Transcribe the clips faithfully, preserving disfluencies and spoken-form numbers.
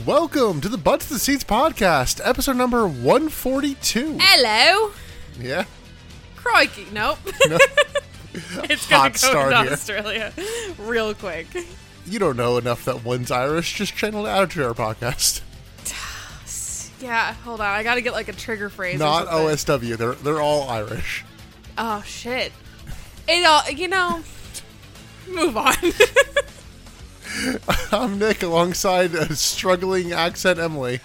Welcome to the Butts to the Seats podcast, episode number one forty-two. Hello. Yeah? Crikey. Nope. No. It's going Hot to go start to here. Australia real quick. You don't know enough that one's Irish. Just channel it out to our podcast. Yeah, hold on. I got to get like a trigger phrase. Not or something. O S W. They're they're all Irish. Oh, shit. It all, you know, move on. I'm Nick alongside a struggling accent Emily.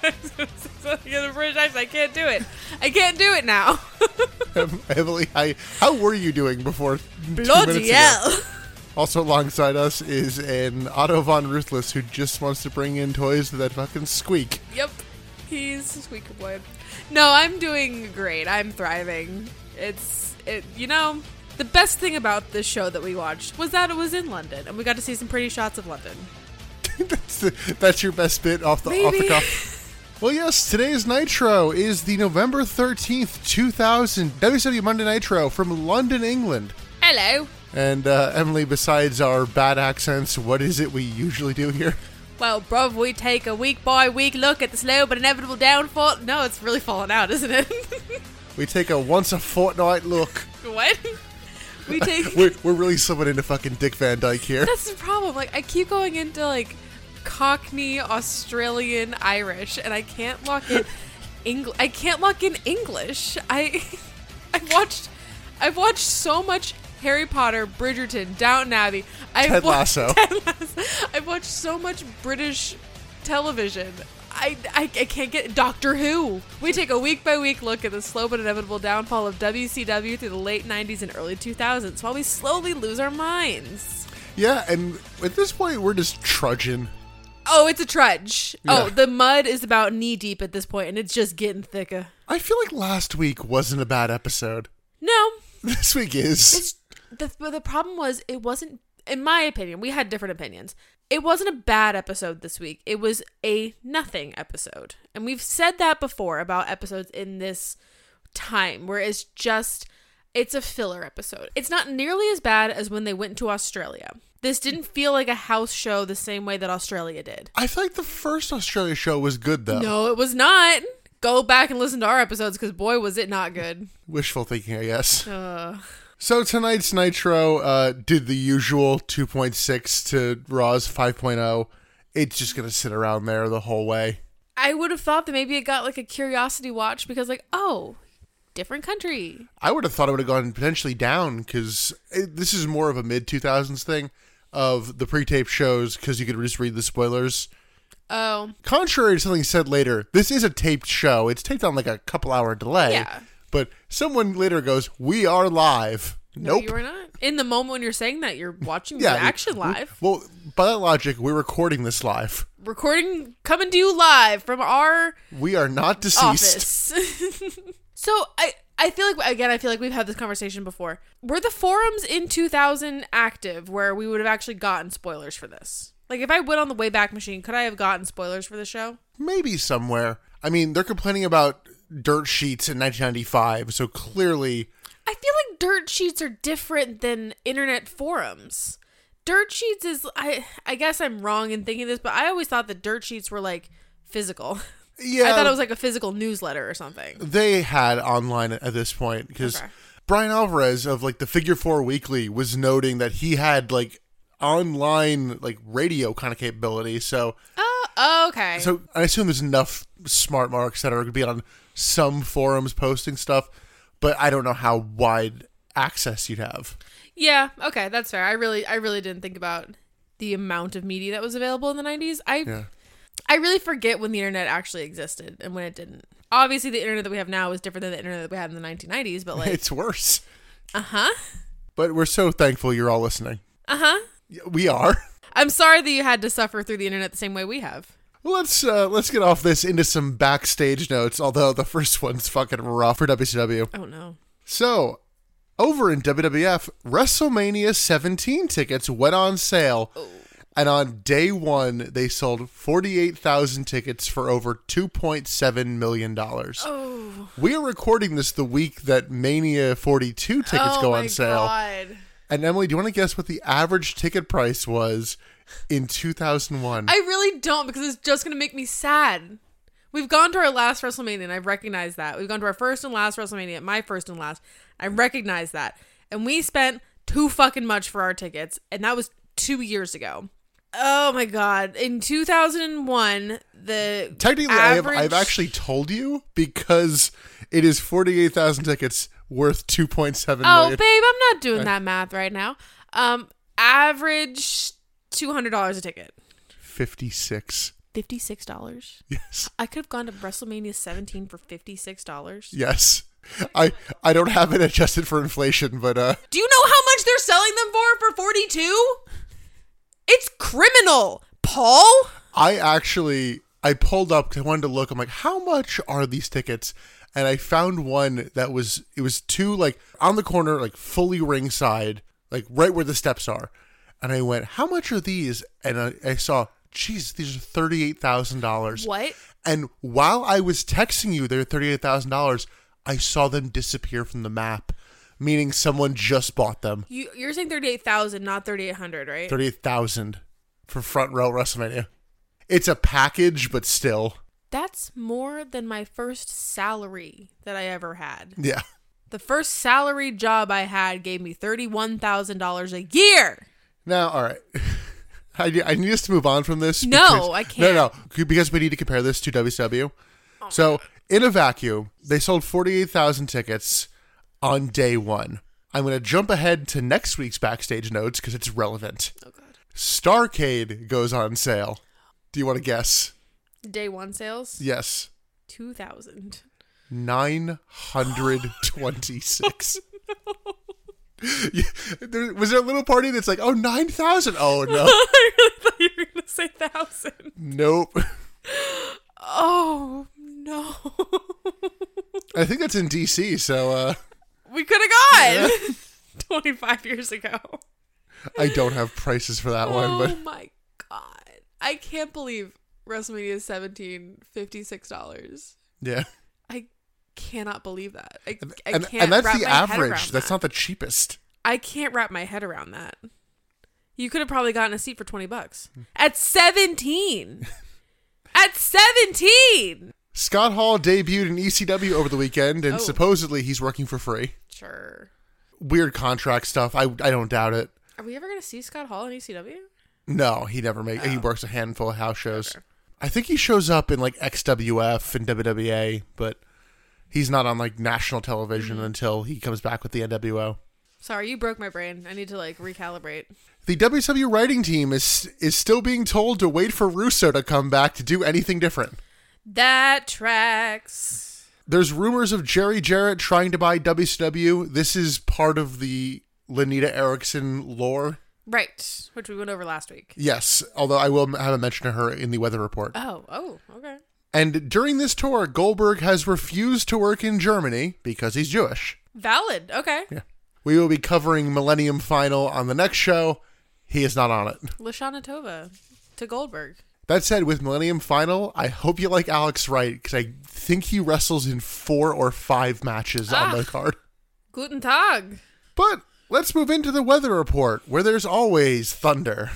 You're the British accent. I can't do it. I can't do it now. Em- Emily, I, how were you doing before two Bloody minutes hell. ago? Also alongside us is an Otto Von Ruthless who just wants to bring in toys that fucking squeak. Yep. He's a squeaker boy. No, I'm doing great. I'm thriving. It's, it. you know, the best thing about this show that we watched was that it was in London, and we got to see some pretty shots of London. that's, the, that's your best bit off the, off the Maybe. cuff. Well, yes, today's Nitro is the November thirteenth, two thousand W C W Monday Nitro from London, England. Hello. And uh, Emily, besides our bad accents, what is it we usually do here? Well, bruv, we take a week by week look at the slow but inevitable downfall. No, it's really falling out, isn't it? We take a once a fortnight look. What? We take. We're, we're really slipping into fucking Dick Van Dyke here. That's the problem. Like, I keep going into like Cockney, Australian, Irish, and I can't lock in English. I can't lock in English. I, I've watched, I've watched so much Harry Potter, Bridgerton, Downton Abbey. I've Ted wa- Lasso. Ted Lasso. I've watched so much British television. I, I, I can't get Doctor Who. We take a week by week look at the slow but inevitable downfall of W C W through the late nineties and early two thousands while we slowly lose our minds. Yeah, and at this point, we're just trudging. Oh, it's a trudge. Yeah. Oh, the mud is about knee deep at this point, and it's just getting thicker. I feel like last week wasn't a bad episode. No, This week is. it's the but the problem was it wasn't. In my opinion, we had different opinions. It wasn't a bad episode this week. It was a nothing episode, and we've said that before about episodes in this time where it's just it's a filler episode. It's not nearly as bad as when they went to Australia. This didn't feel like a house show the same way that Australia did. I feel like the first Australia show was good, though. No, it was not. Go back and listen to our episodes because boy, was it not good. Wishful thinking, I guess. Uh, So tonight's Nitro uh, did the usual two point six to Raw's five point oh. It's just going to sit around there the whole way. I would have thought that maybe it got like a curiosity watch because like, oh, different country. I would have thought it would have gone potentially down because this is more of a mid two thousands thing of the pre-taped shows because you could just read the spoilers. Oh, Contrary to something said later, this is a taped show. It's taped on like a couple hour delay. yeah. But someone later goes, "We are live." No, Nope. you are not. In the moment when you're saying that, you're watching Yeah, the action we- live. Well, by that logic, we're recording this live. Recording coming to you live from our We are not deceased. office. So I I feel like again I feel like we've had this conversation before. Were the forums in two thousand active where we would have actually gotten spoilers for this? Like if I went on the Wayback Machine, could I have gotten spoilers for the show? Maybe somewhere. I mean, they're complaining about dirt sheets in nineteen ninety-five, so clearly... I feel like dirt sheets are different than internet forums. Dirt sheets is I I guess I'm wrong in thinking this, but I always thought that dirt sheets were like physical. Yeah, I thought it was like a physical newsletter or something. they had online at this point, because Okay. Brian Alvarez of like the Figure Four Weekly was noting that he had like online like radio kind of capability, so Oh, okay. so I assume there's enough smart marks that are going to be on some forums posting stuff, but I don't know how wide access you'd have. Yeah, okay, that's fair. I really I really didn't think about the amount of media that was available in the nineties. I Yeah. I really forget when the internet actually existed and when it didn't. Obviously, the internet that we have now is different than the internet that we had in the nineteen nineties, but like, It's worse. uh-huh. But we're so thankful you're all listening. Uh-huh. Yeah, we are. I'm sorry that you had to suffer through the internet the same way we have. Let's uh, let's get off this into some backstage notes, although the first one's fucking rough for W C W. Oh no. So, over in W W F, WrestleMania seventeen tickets went on sale. Oh. And on day one, they sold forty-eight thousand tickets for over two point seven million dollars. Oh. We are recording this the week that Mania forty-two tickets oh go my on sale. God. And Emily, do you want to guess what the average ticket price was in two thousand one. I really don't, because it's just going to make me sad. We've gone to our last WrestleMania, and I recognize that. We've gone to our first and last WrestleMania, my first and last. I recognize that. And we spent too fucking much for our tickets, and that was two years ago. Oh my God. In two thousand one, the Technically, average... I have, I've actually told you, because it is forty-eight thousand tickets worth two point seven oh, million. babe, I'm not doing that math right now. Um, average two hundred dollars a ticket. fifty-six. fifty-six dollars? Yes. I could have gone to WrestleMania seventeen for fifty-six dollars. Yes. I I don't have it adjusted for inflation, but uh Do you know how much they're selling them for for forty-two? It's criminal, Paul. I actually I pulled up because I wanted to look. I'm like, how much are these tickets? And I found one that was it was two like on the corner, like fully ringside, like right where the steps are. And I went, how much are these? And I, I saw, geez, these are thirty-eight thousand dollars. What? And while I was texting you, they're thirty-eight thousand dollars. I saw them disappear from the map, meaning someone just bought them. You, you're saying thirty-eight thousand, not thirty-eight hundred, right? thirty-eight thousand for Front Row WrestleMania. It's a package, but still. That's more than my first salary that I ever had. Yeah. The first salary job I had gave me thirty-one thousand dollars a year. Now, all right. I, I need us to move on from this. No, because, I can't. No, no, because we need to compare this to W C W. Oh, so, in a vacuum, they sold forty-eight thousand tickets on day one. I'm going to jump ahead to next week's backstage notes because it's relevant. Oh, God. Starrcade goes on sale. Do you want to guess? Day one sales? Yes. two thousand. nine hundred twenty-six. No. Yeah, there, was there a little party that's like, oh, nine thousand? Oh, no. I really thought you were going to say one thousand. Nope. Oh, no. I think that's in D C, so... uh We could have gone yeah. twenty-five years ago. I don't have prices for that one, but... Oh, my God. I can't believe WrestleMania seventeen, fifty-six dollars. Yeah. I cannot believe that. I, I and, can't and that's wrap the my head average. around That's that. not the cheapest. I can't wrap my head around that. You could have probably gotten a seat for twenty bucks. At seventeen. At seventeen. Scott Hall debuted in E C W over the weekend, and Oh. supposedly he's working for free. Sure. Weird contract stuff. I I don't doubt it. Are we ever going to see Scott Hall in E C W? No, he never makes. He Oh. works a handful of house shows. Okay. I think he shows up in like X W F and W W A, but he's not on like national television Mm-hmm. until he comes back with the N W O. Sorry, you broke my brain. I need to like recalibrate. The W C W writing team is is still being told to wait for Russo to come back to do anything different. That tracks. There's rumors of Jerry Jarrett trying to buy W C W. This is part of the Lenita Erickson lore. Right, which we went over last week. Yes, although I will have a mention of her in the weather report. Oh, oh, okay. And during this tour, Goldberg has refused to work in Germany because he's Jewish. Valid. Okay. Yeah. We will be covering Millennium Final on the next show. He is not on it. Lashana Tova to Goldberg. That said, with Millennium Final, I hope you like Alex Wright because I think he wrestles in four or five matches Ah. on the card. Guten Tag. But let's move into the weather report, where there's always thunder.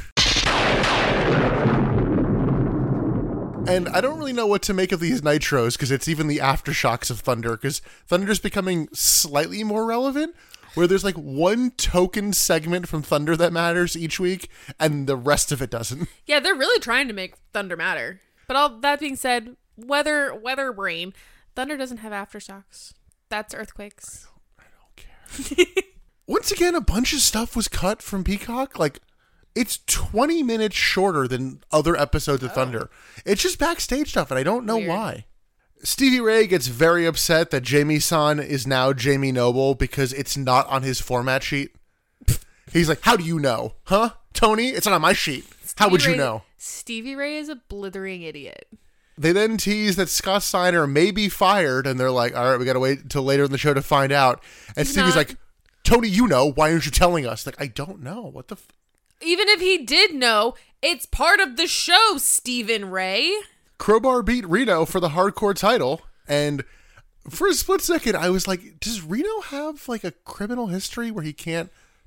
And I don't really know what to make of these nitros because it's even the aftershocks of thunder, because thunder's becoming slightly more relevant, where there's like one token segment from Thunder that matters each week, and the rest of it doesn't. Yeah, they're really trying to make Thunder matter. But all that being said, weather, weather, rain. Thunder doesn't have aftershocks. That's earthquakes. I don't care. Once again, a bunch of stuff was cut from Peacock. Like, it's twenty minutes shorter than other episodes of Oh. Thunder. It's just backstage stuff, and I don't know Weird. why. Stevie Ray gets very upset that Jamie-san is now Jamie Noble because it's not on his format sheet. He's like, how do you know? Huh? Tony, it's not on my sheet. How would Stevie you Ray- know? Stevie Ray is a blithering idiot. They then tease that Scott Steiner may be fired, and they're like, all right, we got to wait until later in the show to find out. And He's Stevie's not. like, Tony, you know. Why aren't you telling us? Like, I don't know. What the... F-? Even if he did know, it's part of the show, Stephen Ray. Crowbar beat Reno for the hardcore title, and for a split second, I was like, does Reno have like a criminal history where he can't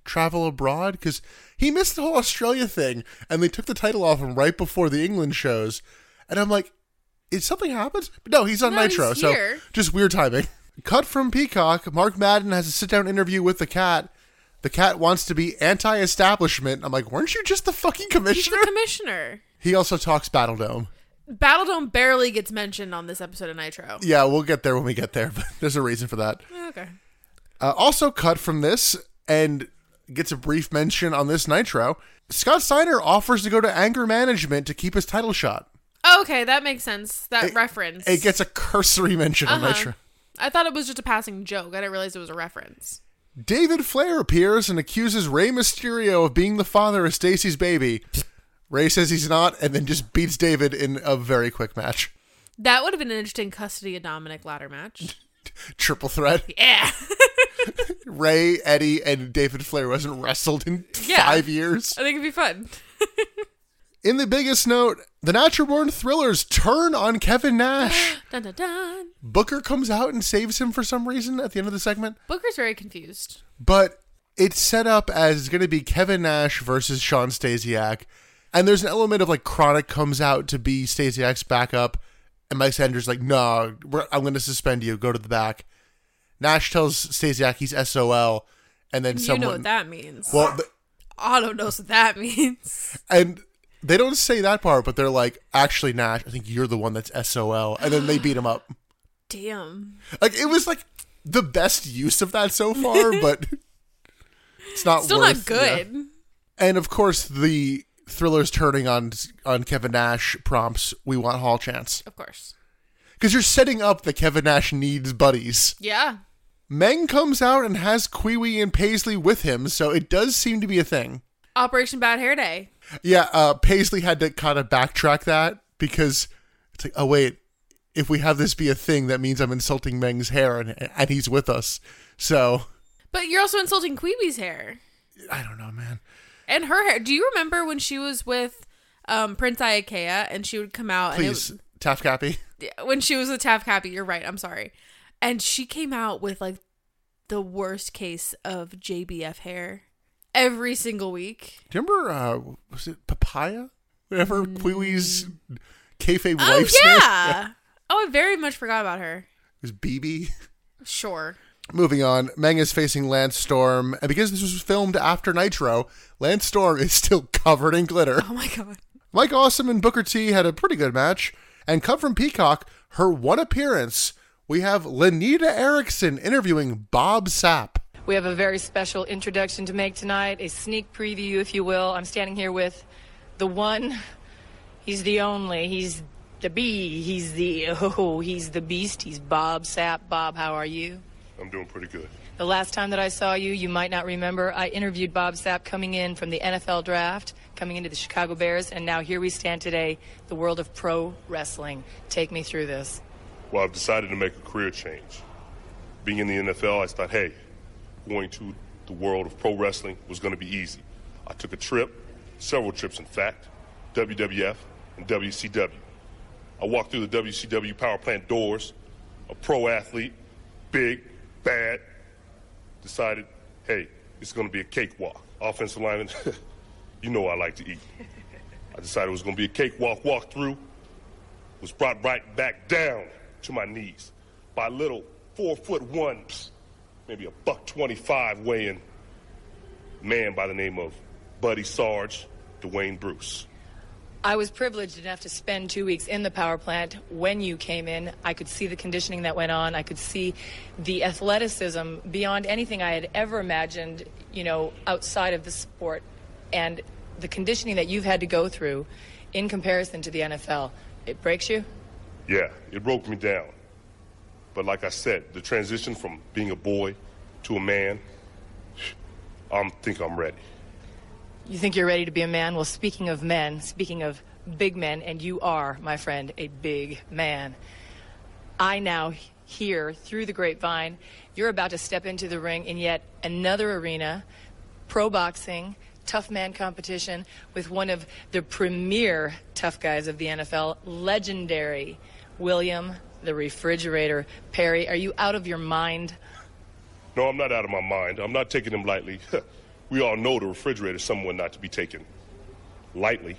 travel abroad? Because he missed the whole Australia thing, and they took the title off him right before the England shows. And I'm like, is something happened? But no, he's on No, Nitro, he's so here. just weird timing. Cut from Peacock, Mark Madden has a sit-down interview with the Cat. The Cat wants to be anti-establishment. I'm like, weren't you just the fucking He's commissioner? the commissioner. He also talks Battle Dome. Battle Dome barely gets mentioned on this episode of Nitro. Yeah, we'll get there when we get there, but there's a reason for that. Okay. Uh, also cut from this, and gets a brief mention on this Nitro, Scott Steiner offers to go to anger management to keep his title shot. Okay, that makes sense. That It- reference. It gets a cursory mention on Uh-huh. Nitro. I thought it was just a passing joke. I didn't realize it was a reference. David Flair appears and accuses Rey Mysterio of being the father of Stacy's baby. Rey says he's not, and then just beats David in a very quick match. That would have been an interesting custody of Dominic ladder match. Triple threat. Yeah. Rey, Eddie, and David Flair wasn't wrestled in Yeah. five years. I think it'd be fun. In the biggest note, the Natural Born Thrillers turn on Kevin Nash. Dun dun dun. Booker comes out and saves him for some reason at the end of the segment. Booker's very confused. But it's set up as going to be Kevin Nash versus Sean Stasiak. And there's an element of like Chronic comes out to be Stasiak's backup. And Mike Sanders like, no, we're, I'm going to suspend you. Go to the back. Nash tells Stasiak he's S O L. And then You someone. know what that means. Well, the, Otto knows what that means. and they don't say that part, but they're like, actually, Nash, I think you're the one that's S O L. And then they beat him up. Damn. Like, it was like the best use of that so far, but it's not Still worth, not good. yeah. And of course, the Thrillers turning on on Kevin Nash prompts we want Hall chance. Of course. Because you're setting up that Kevin Nash needs buddies. Yeah. Meng comes out and has Kiwi and Paisley with him, so it does seem to be a thing. Operation Bad Hair Day. Yeah, uh, Paisley had to kind of backtrack that because it's like, oh wait, if we have this be a thing, that means I'm insulting Meng's hair and, and he's with us. So, But you're also insulting Queeby's hair. I don't know, man. And her hair. Do you remember when she was with um, Prince Iakea and she would come out Please, and Taff Cappy. it, when she was with Taff Cappy, you're right, I'm sorry. And she came out with like the worst case of J B F hair every single week. Do you remember, uh, was it Papaya? Whatever, mm. Kiwi's kayfabe Oh, wife's yeah. name? yeah. Oh, I very much forgot about her. It was B B. Sure. Moving on, Meng is facing Lance Storm, and because this was filmed after Nitro, Lance Storm is still covered in glitter. Oh my god. Mike Awesome and Booker T had a pretty good match, and cut from Peacock, her one appearance, we have Lenita Erickson interviewing Bob Sapp. We have a very special introduction to make tonight, a sneak preview, if you will. I'm standing here with the one, he's the only, he's the bee, he's the, oh, he's the beast, he's Bob Sapp. Bob, how are you? I'm doing pretty good. The last time that I saw you, you might not remember, I interviewed Bob Sapp coming in from the N F L draft, coming into the Chicago Bears, and now here we stand today, the world of pro wrestling. Take me through this. Well, I've decided to make a career change. Being in the N F L, I thought, hey, going to the world of pro wrestling was going to be easy. I took a trip, several trips in fact, W W F and W C W. I walked through the W C W power plant doors, a pro athlete, big, bad, decided, hey, it's going to be a cakewalk. Offensive lineman, you know I like to eat. I decided it was going to be a cakewalk, walk through, was brought right back down to my knees by a little four foot one, maybe a buck twenty-five weighing man by the name of Buddy Sarge, Dwayne Bruce. I was privileged enough to spend two weeks in the power plant. When you came in, I could see the conditioning that went on. I could see the athleticism beyond anything I had ever imagined, you know, outside of the sport. And the conditioning that you've had to go through in comparison to the N F L, it breaks you? Yeah, it broke me down. But like I said, the transition from being a boy to a man, I think I'm ready. You think you're ready to be a man? Well, speaking of men, speaking of big men, and you are, my friend, a big man. I now hear through the grapevine, you're about to step into the ring in yet another arena, pro boxing, tough man competition with one of the premier tough guys of the N F L, legendary William the Refrigerator Perry. Are you out of your mind? No, I'm not out of my mind. I'm not taking him lightly. we all know the refrigerator is someone not to be taken lightly.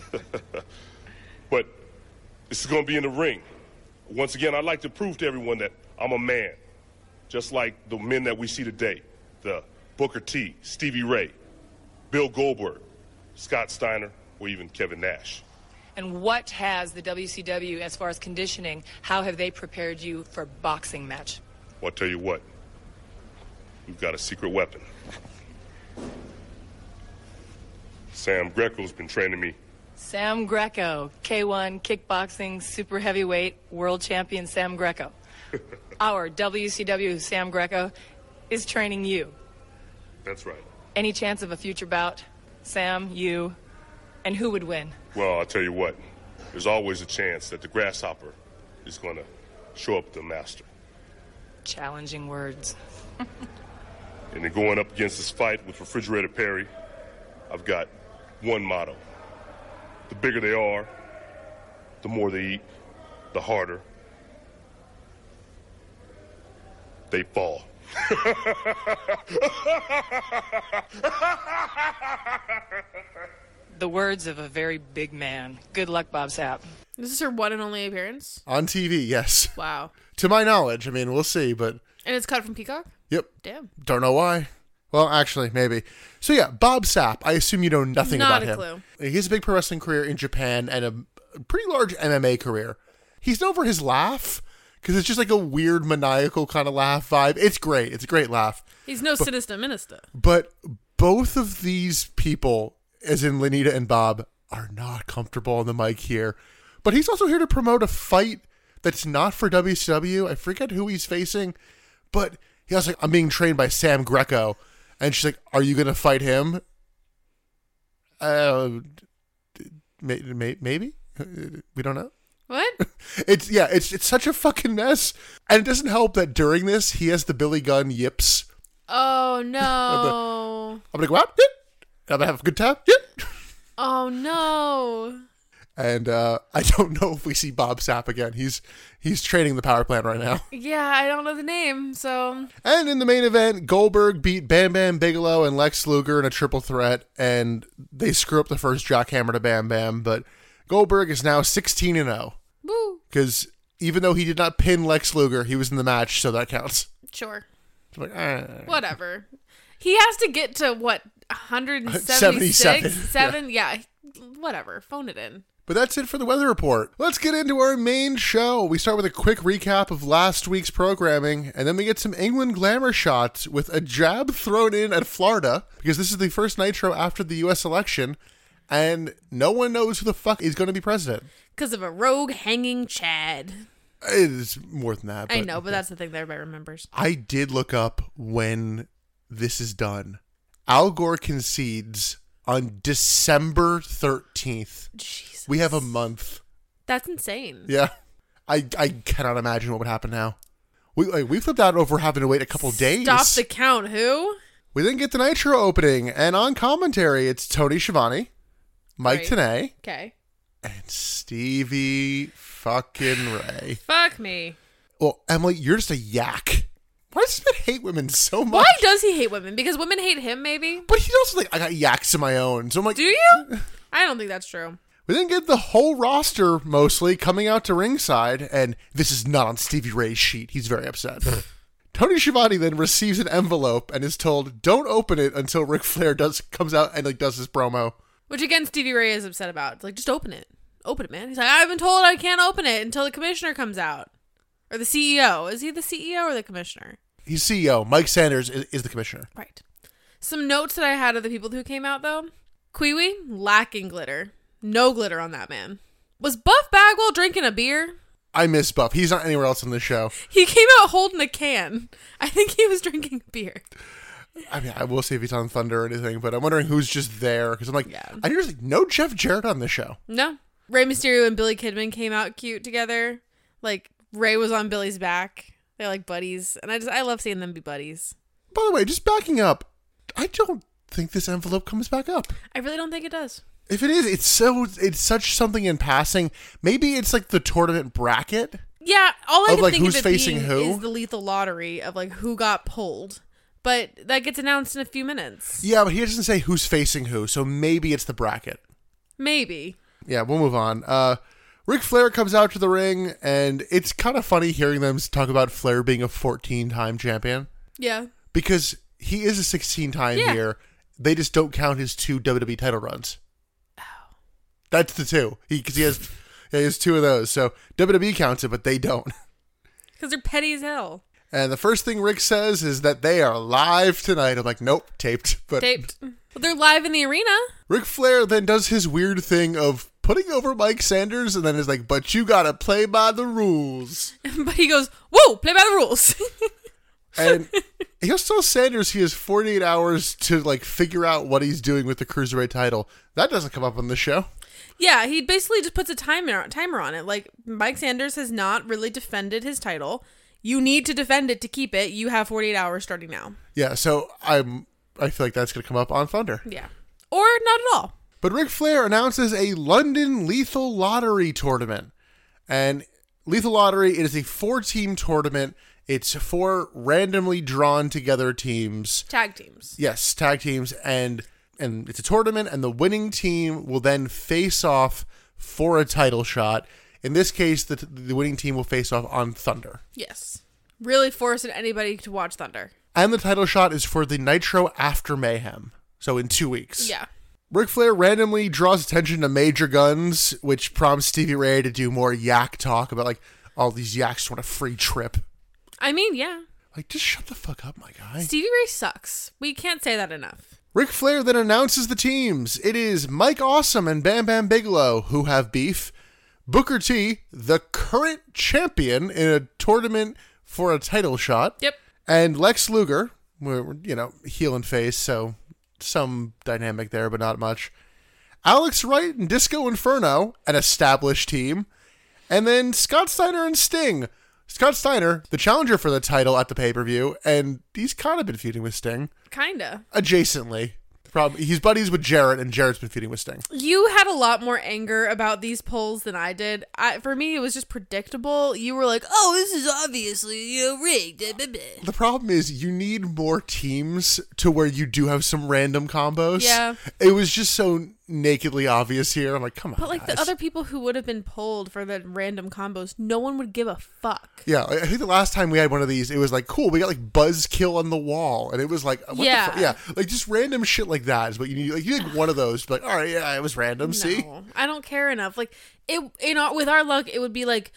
But this is going to be in the ring. Once again, I'd like to prove to everyone that I'm a man, just like the men that we see today, the Booker T, Stevie Ray, Bill Goldberg, Scott Steiner, or even Kevin Nash. And what has the W C W, as far as conditioning, how have they prepared you for a boxing match? Well, I'll tell you what, we've got a secret weapon. Sam Greco's been training me. Sam Greco, K one kickboxing super heavyweight world champion Sam Greco. Our W C W Sam Greco is training you. That's right. Any chance of a future bout? Sam, you, and who would win? Well, I'll tell you what, there's always a chance that the grasshopper is going to show up the master. Challenging words. And then going up against this fight with Refrigerator Perry, I've got one motto. The bigger they are, the more they eat, the harder they fall. The words of a very big man. Good luck, Bob Sapp. This is her one and only appearance? On T V, yes. Wow. To my knowledge. I mean, we'll see, but... And it's cut from Peacock? Yep. Damn. Don't know why. Well, actually, maybe. So yeah, Bob Sapp. I assume you know nothing Not about a him. clue. He has a big pro wrestling career in Japan and a pretty large M M A career. He's known for his laugh, because it's just like a weird, maniacal kind of laugh vibe. It's great. It's a great laugh. He's no sinister minister. But both of these people, as in Lanita and Bob, are not comfortable on the mic here. But he's also here to promote a fight that's not for W C W. I forget who he's facing, but he was like, I'm being trained by Sam Greco. And she's like, are you going to fight him? Uh, may, may, maybe? We don't know. What? It's, yeah, it's it's such a fucking mess. And it doesn't help that during this, he has the Billy Gunn yips. Oh, no. I'm going to go out. Yep. I'm going to have a good time. Yep. Oh, no. And uh, I don't know if we see Bob Sapp again. He's he's training the power plant right now. Yeah, I don't know the name, so... And in the main event, Goldberg beat Bam Bam Bigelow and Lex Luger in a triple threat, and they screw up the first jackhammer to Bam Bam, but Goldberg is now sixteen and oh. Woo. Because even though he did not pin Lex Luger, he was in the match, so that counts. Sure. So I'm like, ah. Whatever. He has to get to, what, one seventy-six? seventy-seven. Seven? Yeah. yeah. Whatever. Phone it in. But that's it for the weather report. Let's get into our main show. We start with a quick recap of last week's programming, and then we get some England glamour shots with a jab thrown in at Florida, because this is the first Nitro after the U S election, and no one knows who the fuck is going to be president. Because of a rogue hanging Chad. It is more than that. I know, but that's the thing that everybody remembers. I did look up when this is done. Al Gore concedes on December thirteenth. Jesus. We have a month. That's insane. Yeah. I I cannot imagine what would happen now. We like, we flipped out over having to wait a couple days. Stop the count, who? We then get the Nitro opening, and on commentary, it's Tony Schiavone, Mike Right. Tenay, Okay. and Stevie fucking Ray. Fuck me. Well, Emily, you're just a yak. Why does this man hate women so much? Why does he hate women? Because women hate him, maybe? But he's also like, I got yaks of my own. So I'm like, Do you? I don't think that's true. We then get the whole roster mostly coming out to ringside, and this is not on Stevie Ray's sheet. He's very upset. Tony Schiavone then receives an envelope and is told, don't open it until Ric Flair does comes out and like does his promo. Which, again, Stevie Ray is upset about. It's like, just open it. Open it, man. He's like, I've been told I can't open it until the commissioner comes out. Or the C E O. Is he the C E O or the commissioner? He's C E O. Mike Sanders is, is the commissioner. Right. Some notes that I had of the people who came out, though. Kiwi, lacking glitter. No glitter on that man. Was Buff Bagwell drinking a beer? I miss Buff. He's not anywhere else in the show. He came out holding a can. I think he was drinking a beer. I mean, I will see if he's on Thunder or anything, but I'm wondering who's just there. Because I'm like, Yeah. I hear like, no Jeff Jarrett on the show. No. Rey Mysterio and Billy Kidman came out cute together. Like, Rey was on Billy's back. They're like buddies. And I just, I love seeing them be buddies. By the way, just backing up, I don't think this envelope comes back up. I really don't think it does. If it is, it's so it's such something in passing. Maybe it's like the tournament bracket. Yeah, all I Of, can like, think who's of it facing being who? is the lethal lottery of like who got pulled. but that gets announced in a few minutes. Yeah, but he doesn't say who's facing who, so maybe it's the bracket. Maybe. Yeah, we'll move on. Uh, Ric Flair comes out to the ring, and it's kind of funny hearing them talk about Flair being a fourteen-time champion. Yeah. Because he is a sixteen-time Yeah. here. They just don't count his two W W E title runs. Oh. That's the two. He Because he, has, he has two of those. So W W E counts it, but they don't. Because they're petty as hell. And the first thing Rick says is that they are live tonight. I'm like, nope, taped. But Taped. Well, they're live in the arena. Ric Flair then does his weird thing of putting over Mike Sanders and then is like, but you gotta play by the rules. But he goes, whoa, play by the rules. And he also tells Sanders he has forty-eight hours to like figure out what he's doing with the Cruiserweight title. That doesn't come up on the show. Yeah, he basically just puts a timer timer on it. Like, Mike Sanders has not really defended his title. You need to defend it to keep it. You have forty-eight hours starting now. Yeah, so I'm I feel like that's gonna come up on Thunder. Yeah. Or not at all. But Ric Flair announces a London Lethal Lottery tournament. And Lethal Lottery, it is a four-team tournament. It's four randomly drawn together teams. Tag teams. Yes, tag teams. And and it's a tournament, and the winning team will then face off for a title shot. In this case, the, the winning team will face off on Thunder. Yes. Really forcing anybody to watch Thunder. And the title shot is for the Nitro After Mayhem. So in two weeks. Yeah. Ric Flair randomly draws attention to Major Guns, which prompts Stevie Ray to do more yak talk about, like, all these yaks want a free trip. I mean, yeah. Like, just shut the fuck up, my guy. Stevie Ray sucks. We can't say that enough. Ric Flair then announces the teams. It is Mike Awesome and Bam Bam Bigelow who have beef. Booker T, the current champion in a tournament for a title shot. Yep. And Lex Luger, we're, you know, heel and face, so some dynamic there, but not much. Alex Wright and Disco Inferno, an established team. And then Scott Steiner and Sting. Scott Steiner, the challenger for the title at the pay-per-view, and he's kind of been feuding with Sting. Kinda. Adjacently. Probably, he's buddies with Jarrett, and Jarrett's been feuding with Sting. You had a lot more anger about these polls than I did. I, for me, it was just predictable. You were like, oh, this is obviously, you know, rigged. The problem is you need more teams to where you do have some random combos. Yeah. It was just so nakedly obvious here. I'm like, come on, But, like, guys. the other people who would have been polled for the random combos, no one would give a fuck. Yeah, I think the last time we had one of these, it was like, cool, we got like Buzzkill on the wall. And it was like, what Yeah. the fuck? Yeah, like just random shit like that is what you need. Like, you need one of those to be like, all right, yeah, it was random, see? No, I don't care enough. Like, it, you know, with our luck, it would be like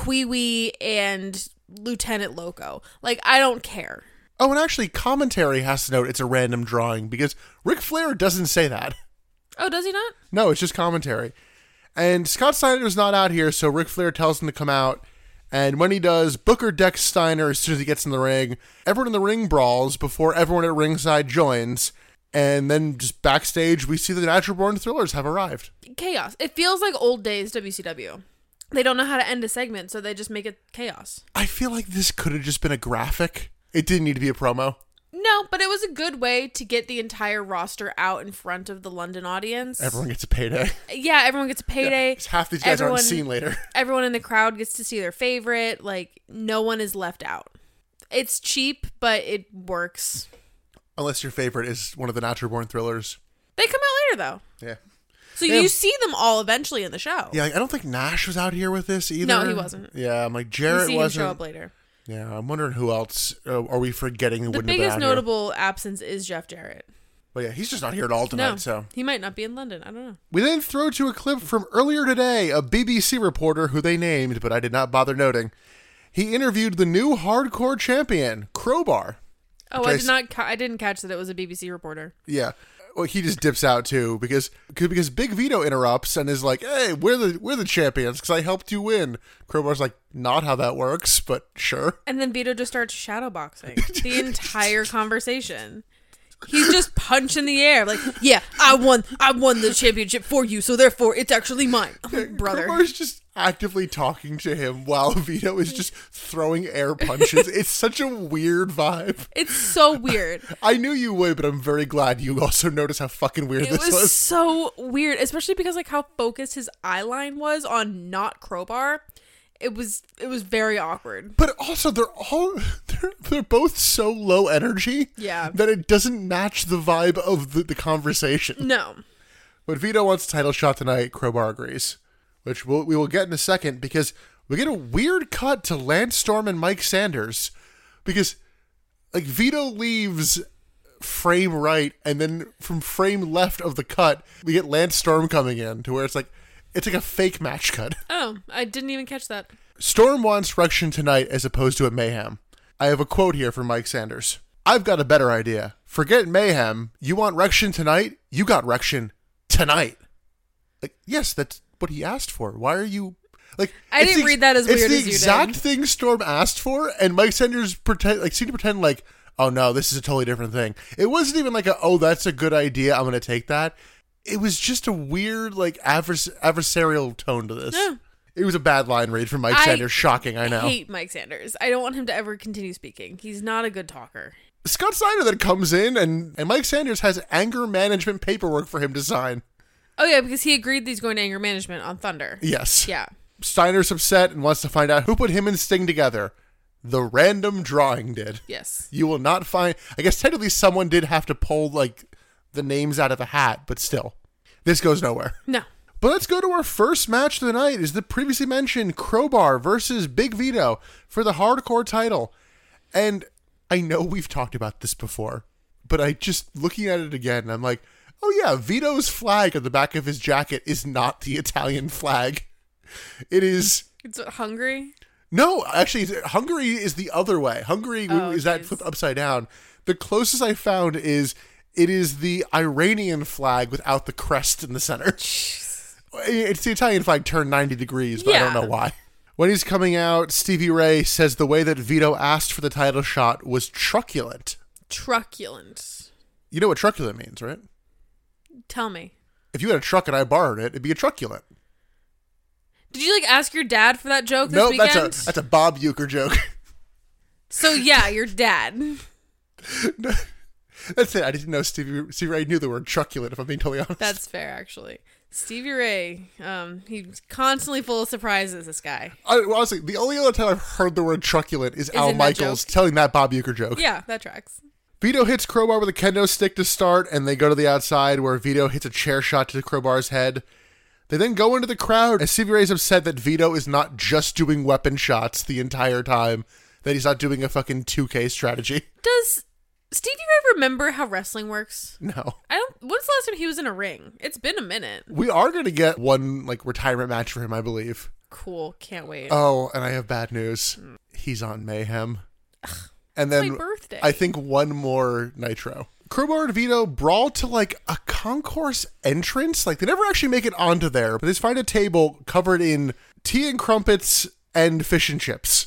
Kwee and Lieutenant Loco. Like, I don't care. Oh, and actually, commentary has to note it's a random drawing because Ric Flair doesn't say that. Oh, does he not? No, it's just commentary. And Scott Steiner's not out here, so Ric Flair tells him to come out. And when he does, Booker decks Steiner as soon as he gets in the ring. Everyone in the ring brawls before everyone at ringside joins. And then just backstage, we see the Natural Born Thrillers have arrived. Chaos. It feels like old days W C W. They don't know how to end a segment, so they just make it chaos. I feel like this could have just been a graphic. It didn't need to be a promo. No, but it was a good way to get the entire roster out in front of the London audience. Everyone gets a payday. Yeah, everyone gets a payday. Yeah, half these guys everyone, aren't seen later. Everyone in the crowd gets to see their favorite. Like, no one is left out. It's cheap, but it works. Unless your favorite is one of the Natural Born Thrillers. They come out later, though. Yeah. So Yeah. you see them all eventually in the show. Yeah, like, I don't think Nash was out here with this either. No, he wasn't. Yeah, I'm like, You Jarrett see him wasn't. show up later. Yeah, I'm wondering who else uh, are we forgetting who The wouldn't have been biggest out here. notable absence is Jeff Jarrett. But yeah, he's just not here at all tonight, No, so. he might not be in London. I don't know. We then throw to a clip from earlier today, a B B C reporter who they named, but I did not bother noting. He interviewed the new hardcore champion, Crowbar. Oh, Okay, I did so- not. Ca- I didn't catch that it was a B B C reporter. Yeah. Well, he just dips out too because because Big Vito interrupts and is like, "Hey, we're the we're the champions because I helped you win." Crowbar's like, "Not how that works, but sure." And then Vito just starts shadowboxing the entire conversation. He's just punching the air, like, "Yeah, I won. I won the championship for you, so therefore it's actually mine, I'm like, brother." Crowbar's just actively talking to him while Vito is just throwing air punches. It's such a weird vibe. It's so weird. I knew you would, but I'm very glad you also noticed how fucking weird It this was, was. so weird, especially because like how focused his eye line was on not Crowbar. It was it was very awkward. But also, they're all they're they're, they're both so low energy Yeah. that it doesn't match the vibe of the, the conversation. No. But Vito wants a title shot tonight. Crowbar agrees, which we'll, we will get in a second because we get a weird cut to Lance Storm and Mike Sanders because like Vito leaves frame right, and then from frame left of the cut, we get Lance Storm coming in to where it's like it's like a fake match cut. Oh, I didn't even catch that. Storm wants Ruction tonight as opposed to at Mayhem. I have a quote here from Mike Sanders. I've got a better idea. Forget Mayhem. You want Ruction tonight? You got Ruction tonight. Like, yes, that's what he asked for. Why are you like? I didn't the, read that as weird It's as the you exact did. thing Storm asked for, and Mike Sanders pretend like seemed to pretend like, oh no, this is a totally different thing. It wasn't even like a, oh, that's a good idea, I'm going to take that. It was just a weird, like, advers- adversarial tone to this. Yeah. It was a bad line read from Mike I Sanders. Shocking, I know. I hate Mike Sanders. I don't want him to ever continue speaking. He's not a good talker. Scott Steiner then comes in, and, and Mike Sanders has anger management paperwork for him to sign. Oh, yeah, because he agreed that he's going to anger management on Thunder. Yes. Yeah. Steiner's upset and wants to find out who put him and Sting together. The random drawing did. Yes. You will not find... I guess technically someone did have to pull, like, the names out of a hat, but still. This goes nowhere. No. But let's go to our first match of the night. Is the previously mentioned Crowbar versus Big Vito for the hardcore title. And I know we've talked about this before, but I just, looking at it again, I'm like, oh yeah, Vito's flag at the back of his jacket is not the Italian flag. It is... It's what, Hungary? No, actually, Hungary is the other way. Hungary Oh, is that geez. flipped upside down. The closest I found is it is the Iranian flag without the crest in the center. It's the Italian flag turned ninety degrees, but I don't Yeah. know why. When he's coming out, Stevie Ray says the way that Vito asked for the title shot was truculent. Truculent. You know what truculent means, right? Tell me. If you had a truck and I borrowed it, it'd be a truculent. Did you, like, ask your dad for that joke this No, weekend? that's a that's a Bob Uecker joke. So, yeah, your dad. That's it. I didn't know Stevie, Stevie Ray knew the word truculent, if I'm being totally honest. That's fair, actually. Stevie Ray, um, he's constantly full of surprises, this guy. I, well, honestly, the only other time I've heard the word truculent is, Al in that Michaels joke? telling that Bob Uecker joke. Yeah, that tracks. Vito hits Crowbar with a kendo stick to start, and they go to the outside where Vito hits a chair shot to Crowbar's head. They then go into the crowd, and Stevie Ray's upset that Vito is not just doing weapon shots the entire time, that he's not doing a fucking two K strategy. Does Stevie Ray remember how wrestling works? No. I don't. When's the last time he was in a ring? It's been a minute. We are going to get one like retirement match for him, I believe. Cool. Can't wait. Oh, and I have bad news. He's on Mayhem. And then my birthday. I think one more Nitro. Crowbar and Vito brawl to like a concourse entrance. Like they never actually make it onto there, but they just find a table covered in tea and crumpets and fish and chips.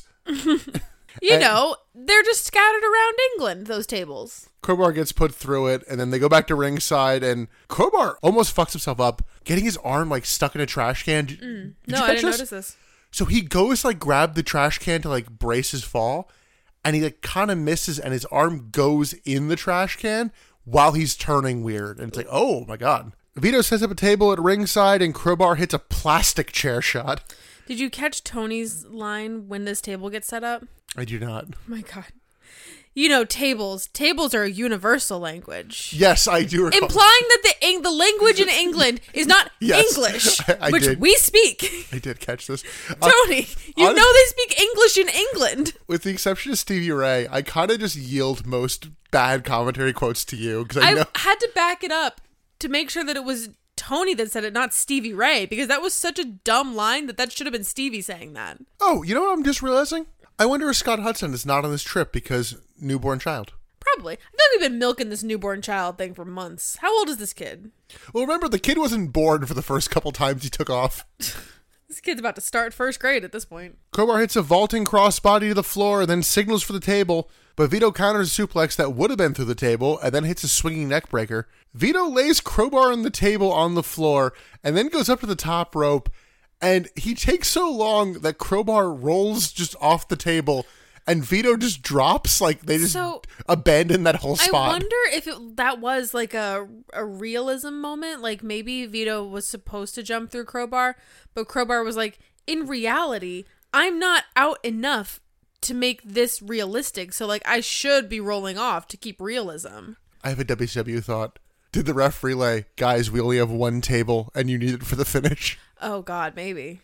you and- know, they're just scattered around England, those tables. Crowbar gets put through it, and then they go back to ringside, and Crowbar almost fucks himself up, getting his arm like stuck in a trash can. Did- did No, you I catch didn't this? notice this. So he goes to, like grab the trash can to like brace his fall, and he like kind of misses, and his arm goes in the trash can while he's turning weird. And it's like, oh my god. Vito sets up a table at ringside, and Crowbar hits a plastic chair shot. Did you catch Tony's line when this table gets set up? I do not. Oh my god. You know, tables. Tables are a universal language. Yes, I do recall. Implying that the Eng- the language in England is not Yes, English, I- I which did. we speak. I did catch this. Uh, Tony, you honest- know they speak English in England. with the exception of Stevie Ray, I kind of just yield most bad commentary quotes to you because I, I know. had to back it up to make sure that it was Tony that said it, not Stevie Ray, because that was such a dumb line that that should have been Stevie saying that. Oh, you know what I'm just realizing? I wonder if Scott Hudson is not on this trip because newborn child. Probably. I feel like we've been milking this newborn child thing for months. How old is this kid? Well, remember, the kid wasn't born for the first couple times he took off. This kid's about to start first grade at this point. Crowbar hits a vaulting crossbody to the floor and then signals for the table, but Vito counters a suplex that would have been through the table and then hits a swinging neck breaker. Vito lays Crowbar on the table on the floor and then goes up to the top rope, and he takes so long that Crowbar rolls just off the table and Vito just drops. Like they just So, abandon that whole spot. I wonder if it, that was like a a realism moment. Like maybe Vito was supposed to jump through Crowbar, but Crowbar was like, in reality, I'm not out enough to make this realistic. So, like, I should be rolling off to keep realism. I have a W C W thought. Did the ref relay, guys, we only have one table and you need it for the finish? Oh, God, maybe.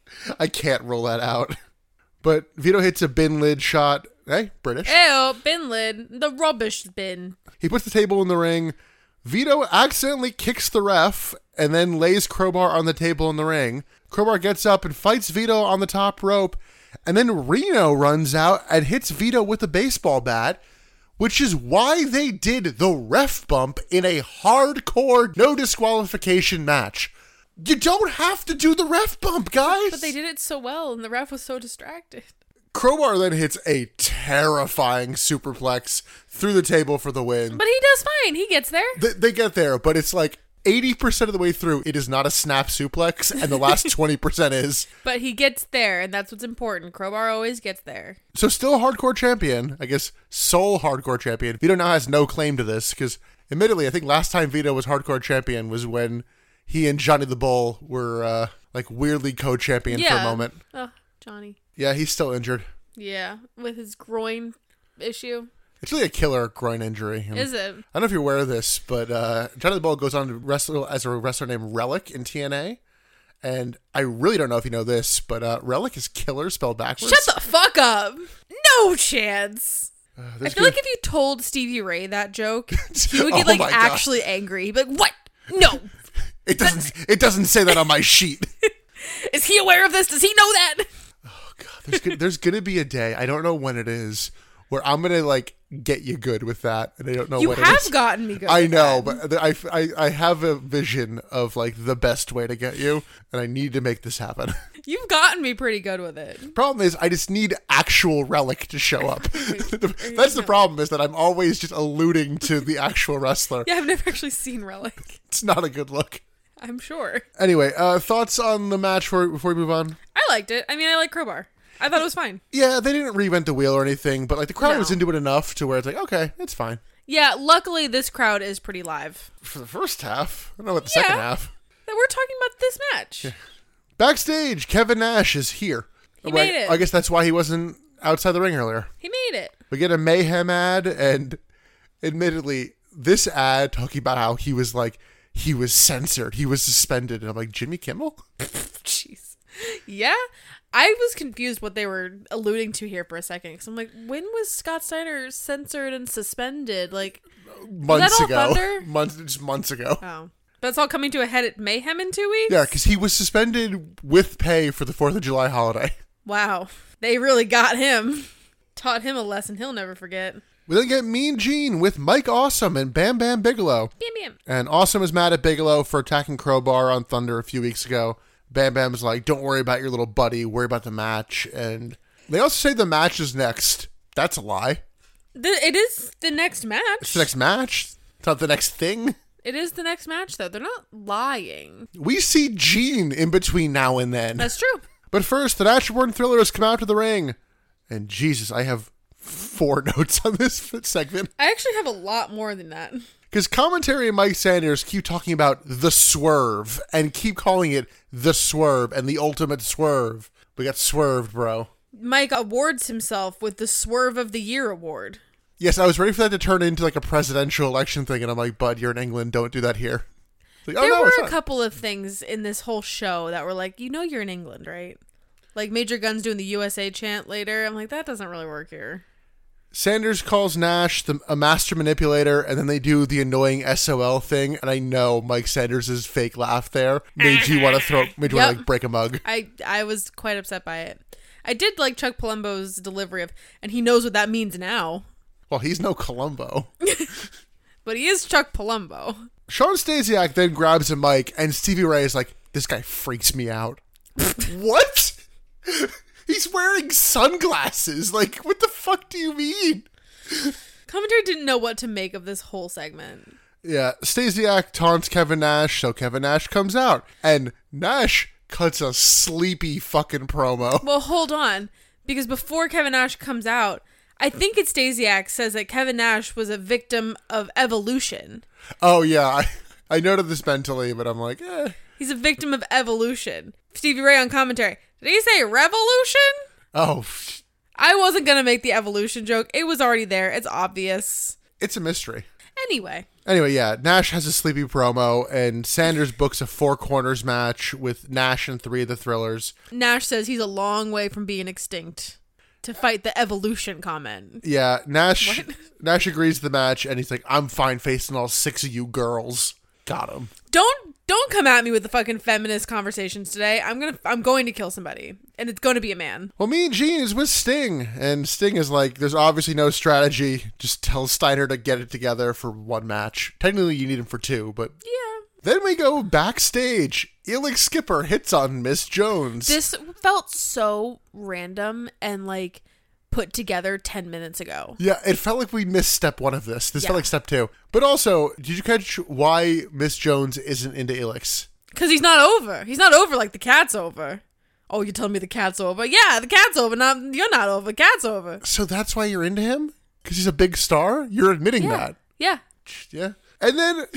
I can't roll that out. But Vito hits a bin lid shot. Hey, British. Ew, bin lid. The rubbish bin. He puts the table in the ring. Vito accidentally kicks the ref and then lays Crowbar on the table in the ring. Crowbar gets up and fights Vito on the top rope. And then Reno runs out and hits Vito with a baseball bat, which is why they did the ref bump in a hardcore no disqualification match. You don't have to do the ref bump, guys. But they did it so well, and the ref was so distracted. Crowbar then hits a terrifying superplex through the table for the win. But he does fine. He gets there. They, they get there, but it's like eighty percent of the way through, it is not a snap suplex, and the last twenty percent is. But he gets there, and that's what's important. Crowbar always gets there. So still hardcore champion, I guess sole hardcore champion. Vito now has no claim to this, because admittedly, I think last time Vito was hardcore champion was when he and Johnny the Bull were uh, like weirdly co-champion yeah. for a moment. Oh, Johnny. Yeah, he's still injured. Yeah, with his groin issue. It's really a killer groin injury. And Is it? I don't know if you're aware of this, but uh, Johnny the Bull goes on to wrestle as a wrestler named Relic in T N A. And I really don't know if you know this, but uh, Relic is killer spelled backwards. Shut the fuck up. No chance. Uh, I there's feel good- like if you told Stevie Ray that joke, he would get Oh like my God. actually angry. He'd be like, what? No. It doesn't. It doesn't say that on my sheet. Is he aware of this? Does he know that? Oh God, there's gonna, there's gonna be a day. I don't know when it is, where I'm gonna like get you good with that, and I don't know You what it have is. gotten me good. I with know, that. but I, I I have a vision of like the best way to get you, and I need to make this happen. You've gotten me pretty good with it. Problem is, I just need actual Relic to show up. That's the problem. Is that I'm always just alluding to the actual wrestler. Yeah, I've never actually seen Relic. It's not a good look. I'm sure. Anyway, uh, thoughts on the match for, before we move on? I liked it. I mean, I like Crowbar. I thought it was fine. Yeah, they didn't reinvent the wheel or anything, but like the crowd No. was into it enough to where it's like, okay, it's fine. Yeah, luckily this crowd is pretty live. For the first half, I don't know about the Yeah. second half. That we're talking about this match. Backstage, Kevin Nash is here. He Well, made it. I guess that's why he wasn't outside the ring earlier. He made it. We get a Mayhem ad, and admittedly, this ad talking about how he was like, he was censored, he was suspended, and I'm like, Jimmy Kimmel? Jeez. Yeah. I was confused what they were alluding to here for a second. Because I'm like, when was Scott Steiner censored and suspended? Like, Months all ago. Thunder? Months, just months ago. oh. But it's all coming to a head at Mayhem in two weeks? Yeah, because he was suspended with pay for the fourth of July holiday. Wow. They really got him. Taught him a lesson he'll never forget. We then get Mean Gene with Mike Awesome and Bam Bam Bigelow. Bam, bam. And Awesome is mad at Bigelow for attacking Crowbar on Thunder a few weeks ago. Bam Bam's like, don't worry about your little buddy, worry about the match. And they also say the match is next. That's a lie. The, it is the next match. It's the next match. It's not the next thing. It is the next match, though. They're not lying. We see Gene in between now and then. That's true. But first, the Natural Born Thrillers come out to the ring. And Jesus, I have four notes on this segment. I actually have a lot more than that. Because commentary and Mike Sanders keep talking about the swerve and keep calling it the swerve and the ultimate swerve. We got swerved, bro. Mike awards himself with the Swerve of the Year award. Yes, I was ready for that to turn into like a presidential election thing, and I'm like, bud, you're in England, don't do that here. Like, oh, There no, were it's a not. couple of things in this whole show that were like, you know you're in England, right? Like Major Guns doing the U S A chant later. I'm like, that doesn't really work here. Sanders calls Nash the, a master manipulator, and then they do the annoying S O L thing, and I know Mike Sanders' fake laugh there made you want to throw, made you want Yep. to like break a mug. I, I was quite upset by it. I did like Chuck Palumbo's delivery of, and he knows what that means now. Well, he's no Columbo. But he is Chuck Palumbo. Sean Stasiak then grabs a mic, and Stevie Ray is like, this guy freaks me out. What? He's wearing sunglasses. Like, what the fuck do you mean? Commentary didn't know what to make of this whole segment. Yeah, Stasiak taunts Kevin Nash, so Kevin Nash comes out. And Nash cuts a sleepy fucking promo. Well, hold on. Because before Kevin Nash comes out, I think it's Stasiak says that Kevin Nash was a victim of evolution. Oh, yeah, I, I noted this mentally, but I'm like, eh. He's a victim of evolution. Stevie Ray on commentary. Did he say revolution? Oh, I wasn't going to make the evolution joke. It was already there. It's obvious. It's a mystery. Anyway. Anyway, yeah, Nash has a sleepy promo, and Sanders books a four corners match with Nash and three of the Thrillers. Nash says he's a long way from being extinct to fight the evolution comment. Yeah, Nash What? Nash agrees to the match, and he's like, I'm fine facing all six of you girls. Got him. Don't don't come at me with the fucking feminist conversations today. I'm gonna I'm going to kill somebody, and it's going to be a man. Well, me and Gene is with Sting, and Sting is like, there's obviously no strategy. Just tell Steiner to get it together for one match. Technically, you need him for two, but... Yeah. Then we go backstage. Elix Skipper hits on Miss Jones. This felt so random and like put together ten minutes ago. Yeah, it felt like we missed step one of this. This Yeah. felt like step two. But also, did you catch why Miss Jones isn't into Elix? Because he's not over. He's not over like the cat's over. Oh, you're telling me the cat's over? Yeah, the cat's over. Not you're not over. Cat's over. So that's why you're into him? Because he's a big star? You're admitting Yeah. that. Yeah. Yeah. And then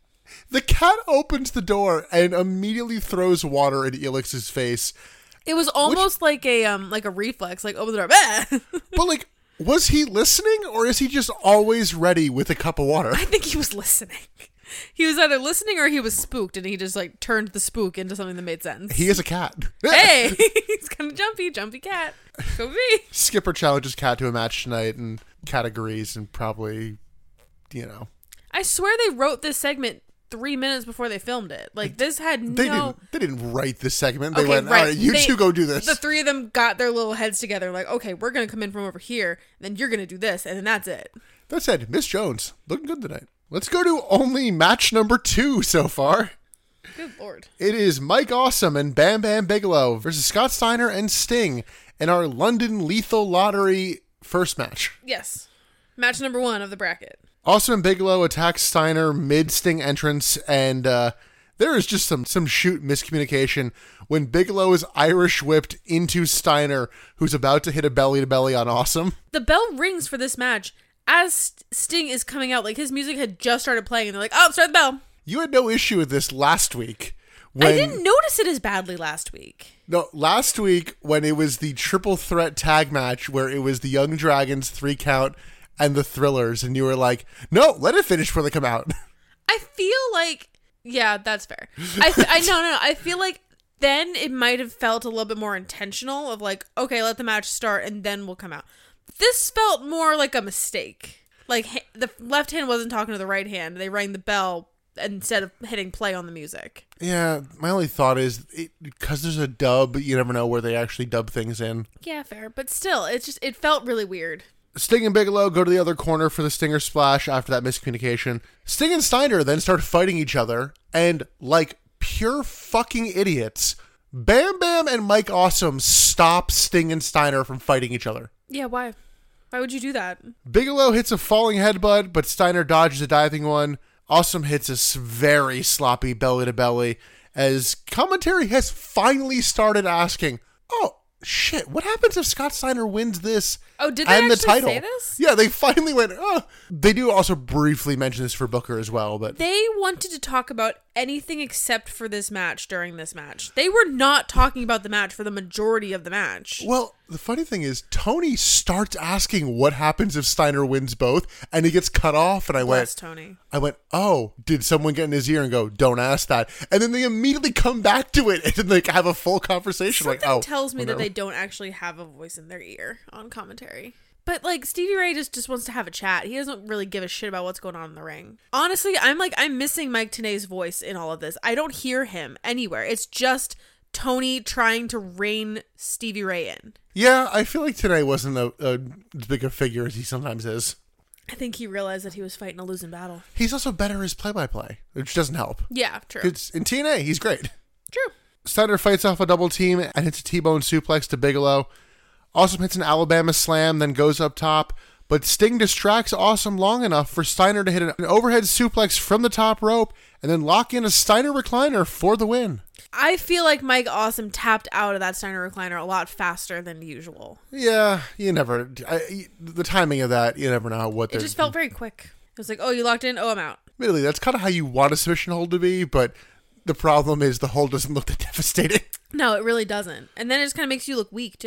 the cat opens the door and immediately throws water in Elix's face. It was almost like a um like a reflex, like open the door. Bah! But like, was he listening or is he just always ready with a cup of water? I think he was listening. He was either listening or he was spooked, and he just like turned the spook into something that made sense. He is a cat. Hey, he's kind of jumpy, jumpy cat. Go me. Skipper challenges Cat to a match tonight, and Cat agrees, and probably, you know. I swear they wrote this segment three minutes before they filmed it. Like this had They no. didn't. They didn't write this segment. They Okay, went, right. all right, you They- two go do this. The three of them got their little heads together, like, okay, we're gonna come in from over here, then you're gonna do this, and then that's it. That said, Miss Jones looking good tonight. Let's go to only match number two so far. Good lord. It is Mike Awesome and Bam Bam Bigelow versus Scott Steiner and Sting in our London Lethal Lottery first match. Yes. Match number one of the bracket. Awesome and Bigelow attacks Steiner mid-Sting entrance, and uh, there is just some, some shoot miscommunication when Bigelow is Irish whipped into Steiner, who's about to hit a belly-to-belly on Awesome. The bell rings for this match as Sting is coming out. Like, his music had just started playing, and they're like, oh, start the bell. You had no issue with this last week. When, I didn't notice it as badly last week. No, last week when it was the triple threat tag match where it was the Young Dragons, three count, and the Thrillers, and you were like, no, let it finish before they come out. I feel like, yeah, that's fair. I, I no, no, no. I feel like then it might have felt a little bit more intentional of like, okay, let the match start and then we'll come out. This felt more like a mistake. Like ha- the left hand wasn't talking to the right hand. They rang the bell instead of hitting play on the music. Yeah, my only thought is, because there's a dub, you never know where they actually dub things in. Yeah, fair. But still, it's just, it felt really weird. Sting and Bigelow go to the other corner for the Stinger Splash after that miscommunication. Sting and Steiner then start fighting each other, and like pure fucking idiots, Bam Bam and Mike Awesome stop Sting and Steiner from fighting each other. Yeah, why? Why would you do that? Bigelow hits a falling headbutt, but Steiner dodges a diving one. Awesome hits a s- very sloppy belly-to-belly, as commentary has finally started asking, oh, shit, what happens if Scott Steiner wins this Oh, did they and the actually title? say this? Yeah, they finally went, oh. They do also briefly mention this for Booker as well, but They wanted to talk about anything except for this match during this match. They were not talking about the match for the majority of the match. well, the funny thing is, Tony starts asking what happens if Steiner wins both, and he gets cut off, and I Bless went, Tony. I went, oh, did someone get in his ear and go, don't ask that? And then they immediately come back to it and like have a full conversation. Something like, oh, tells me oh, that no. they don't actually have a voice in their ear on commentary. But like Stevie Ray just, just wants to have a chat. He doesn't really give a shit about what's going on in the ring. Honestly, I'm like, I'm missing Mike Tenay's voice in all of this. I don't hear him anywhere. It's just Tony trying to rein Stevie Ray in. Yeah, I feel like today wasn't a, a, as big a figure as he sometimes is. I think he realized that he was fighting a losing battle. He's also better as play-by-play, which doesn't help. Yeah, true. It's, in T N A, he's great. True. Steiner fights off a double team and hits a T-bone suplex to Bigelow. Awesome hits an Alabama slam, then goes up top. But Sting distracts Awesome long enough for Steiner to hit an overhead suplex from the top rope and then lock in a Steiner recliner for the win. I feel like Mike Awesome tapped out of that Steiner recliner a lot faster than usual. Yeah, you never... I, the timing of that, you never know what It they're... just felt very quick. It was like, oh, you locked in? Oh, I'm out. Admittedly, that's kind of how you want a submission hold to be, but the problem is the hold doesn't look that devastating. No, it really doesn't. And then it just kind of makes you look weak, too.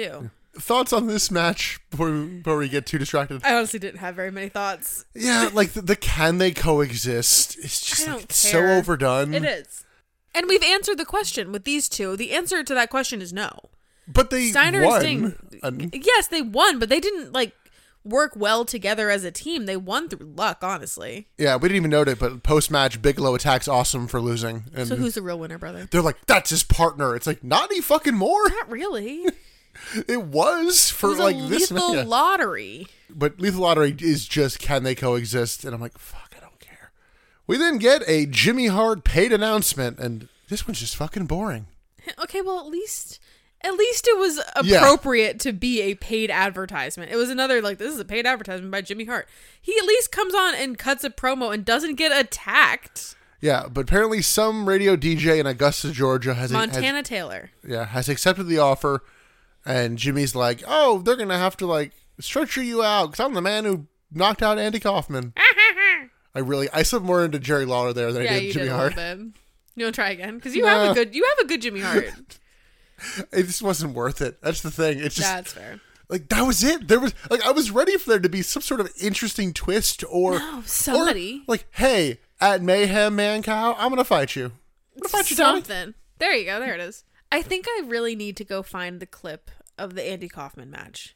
thoughts on this match before we, before we get too distracted? I honestly didn't have very many thoughts. Yeah, like the, the can they coexist? It's just I like, don't it's care. so overdone. It is. And we've answered the question with these two. The answer to that question is no. But they Steiner won. and Sting. And- Yes, they won, but they didn't like work well together as a team. They won through luck, honestly. yeah, we didn't even note it, but post-match, Bigelow attacks Awesome for losing. And So who's the real winner, brother? they're like, that's his partner. It's like, not any fucking more. Not really. It was for It was like a this lethal man. lottery. But Lethal Lottery is just, can they coexist? And I'm like, fuck, I don't care. We then get a Jimmy Hart paid announcement, and this one's just fucking boring. Okay, well at least at least it was Yeah. appropriate to be a paid advertisement. It was another like this is a paid advertisement by Jimmy Hart. He at least comes on and cuts a promo and doesn't get attacked. Yeah, but apparently some radio D J in Augusta, Georgia has Montana has, Taylor. yeah has accepted the offer, and Jimmy's like, oh, they're gonna have to like structure you out because I'm the man who knocked out Andy Kaufman. I really I slipped more into Jerry Lawler there than Yeah, I did you Jimmy did a Hart. little bit. You want to try again? Because you Nah. have a good you have a good Jimmy Hart. It just wasn't worth it. That's the thing. It's just That's fair. like that was it. There was like I was ready for there to be some sort of interesting twist or No, somebody. or, like, hey, at Mayhem Man Cow, I'm gonna fight you. I'm gonna fight you, Tommy. Something. There you go. There it is. I think I really need to go find the clip of the Andy Kaufman match.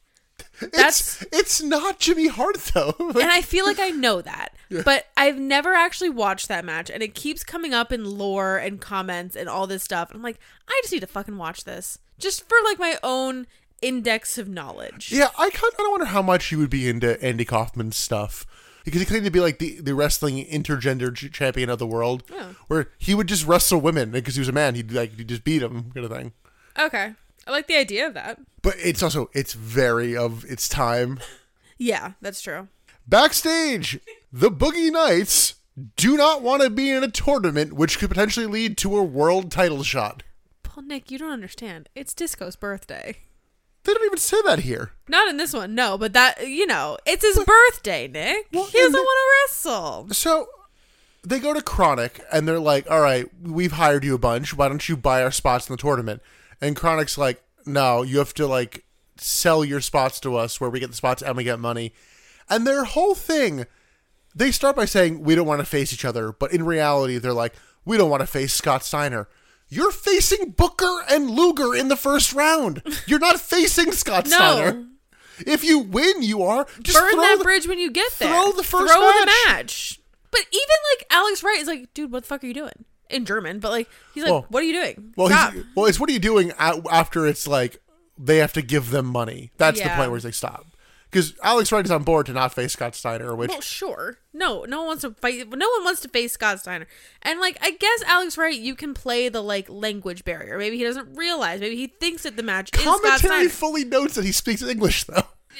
It's it's not Jimmy Hart though. Like, And I feel like I know that. But I've never actually watched that match. And it keeps coming up in lore and comments and all this stuff. I'm like, I just need to fucking watch this. Just for like my own index of knowledge. yeah, I kind of wonder how much you would be into Andy Kaufman's stuff. Because he claimed to be like the, the wrestling intergender ch- champion of the world, Oh. where he would just wrestle women because he was a man. He'd like he'd just beat them, kind of thing. Okay. I like the idea of that. But it's also it's very of its time. Yeah, that's true. Backstage, the Boogie Knights do not want to be in a tournament which could potentially lead to a world title shot. Well, Nick, you don't understand. It's Disco's birthday. They don't even say that here. Not in this one, no. But that, you know, it's his birthday, Nick. Well, He doesn't and the- want to wrestle. So they go to Chronic and they're like, all right, we've hired you a bunch. Why don't you buy our spots in the tournament? And Chronic's like, no, you have to like sell your spots to us where we get the spots and we get money. And their whole thing, they start by saying, we don't want to face each other. But in reality, they're like, we don't want to face Scott Steiner. You're facing Booker and Luger in the first round. You're not facing Scott No. Steiner. If you win, you are. Just Burn throw that the- bridge when you get there. throw the first Throw the match. match. But even like Alex Wright is like, dude, what the fuck are you doing? In German, but like he's like, Well- what are you doing? Well, Stop. he's, well, it's what are you doing a- after it's like they have to give them money? That's the Yeah. point where he's like, stop. Because Alex Wright is on board to not face Scott Steiner, which Well, sure. No, no one wants to fight. No one wants to face Scott Steiner. And like, I guess Alex Wright, you can play the like language barrier. Maybe he doesn't realize. Maybe he thinks that the match is Scott commentary Steiner. fully notes that he speaks English, though.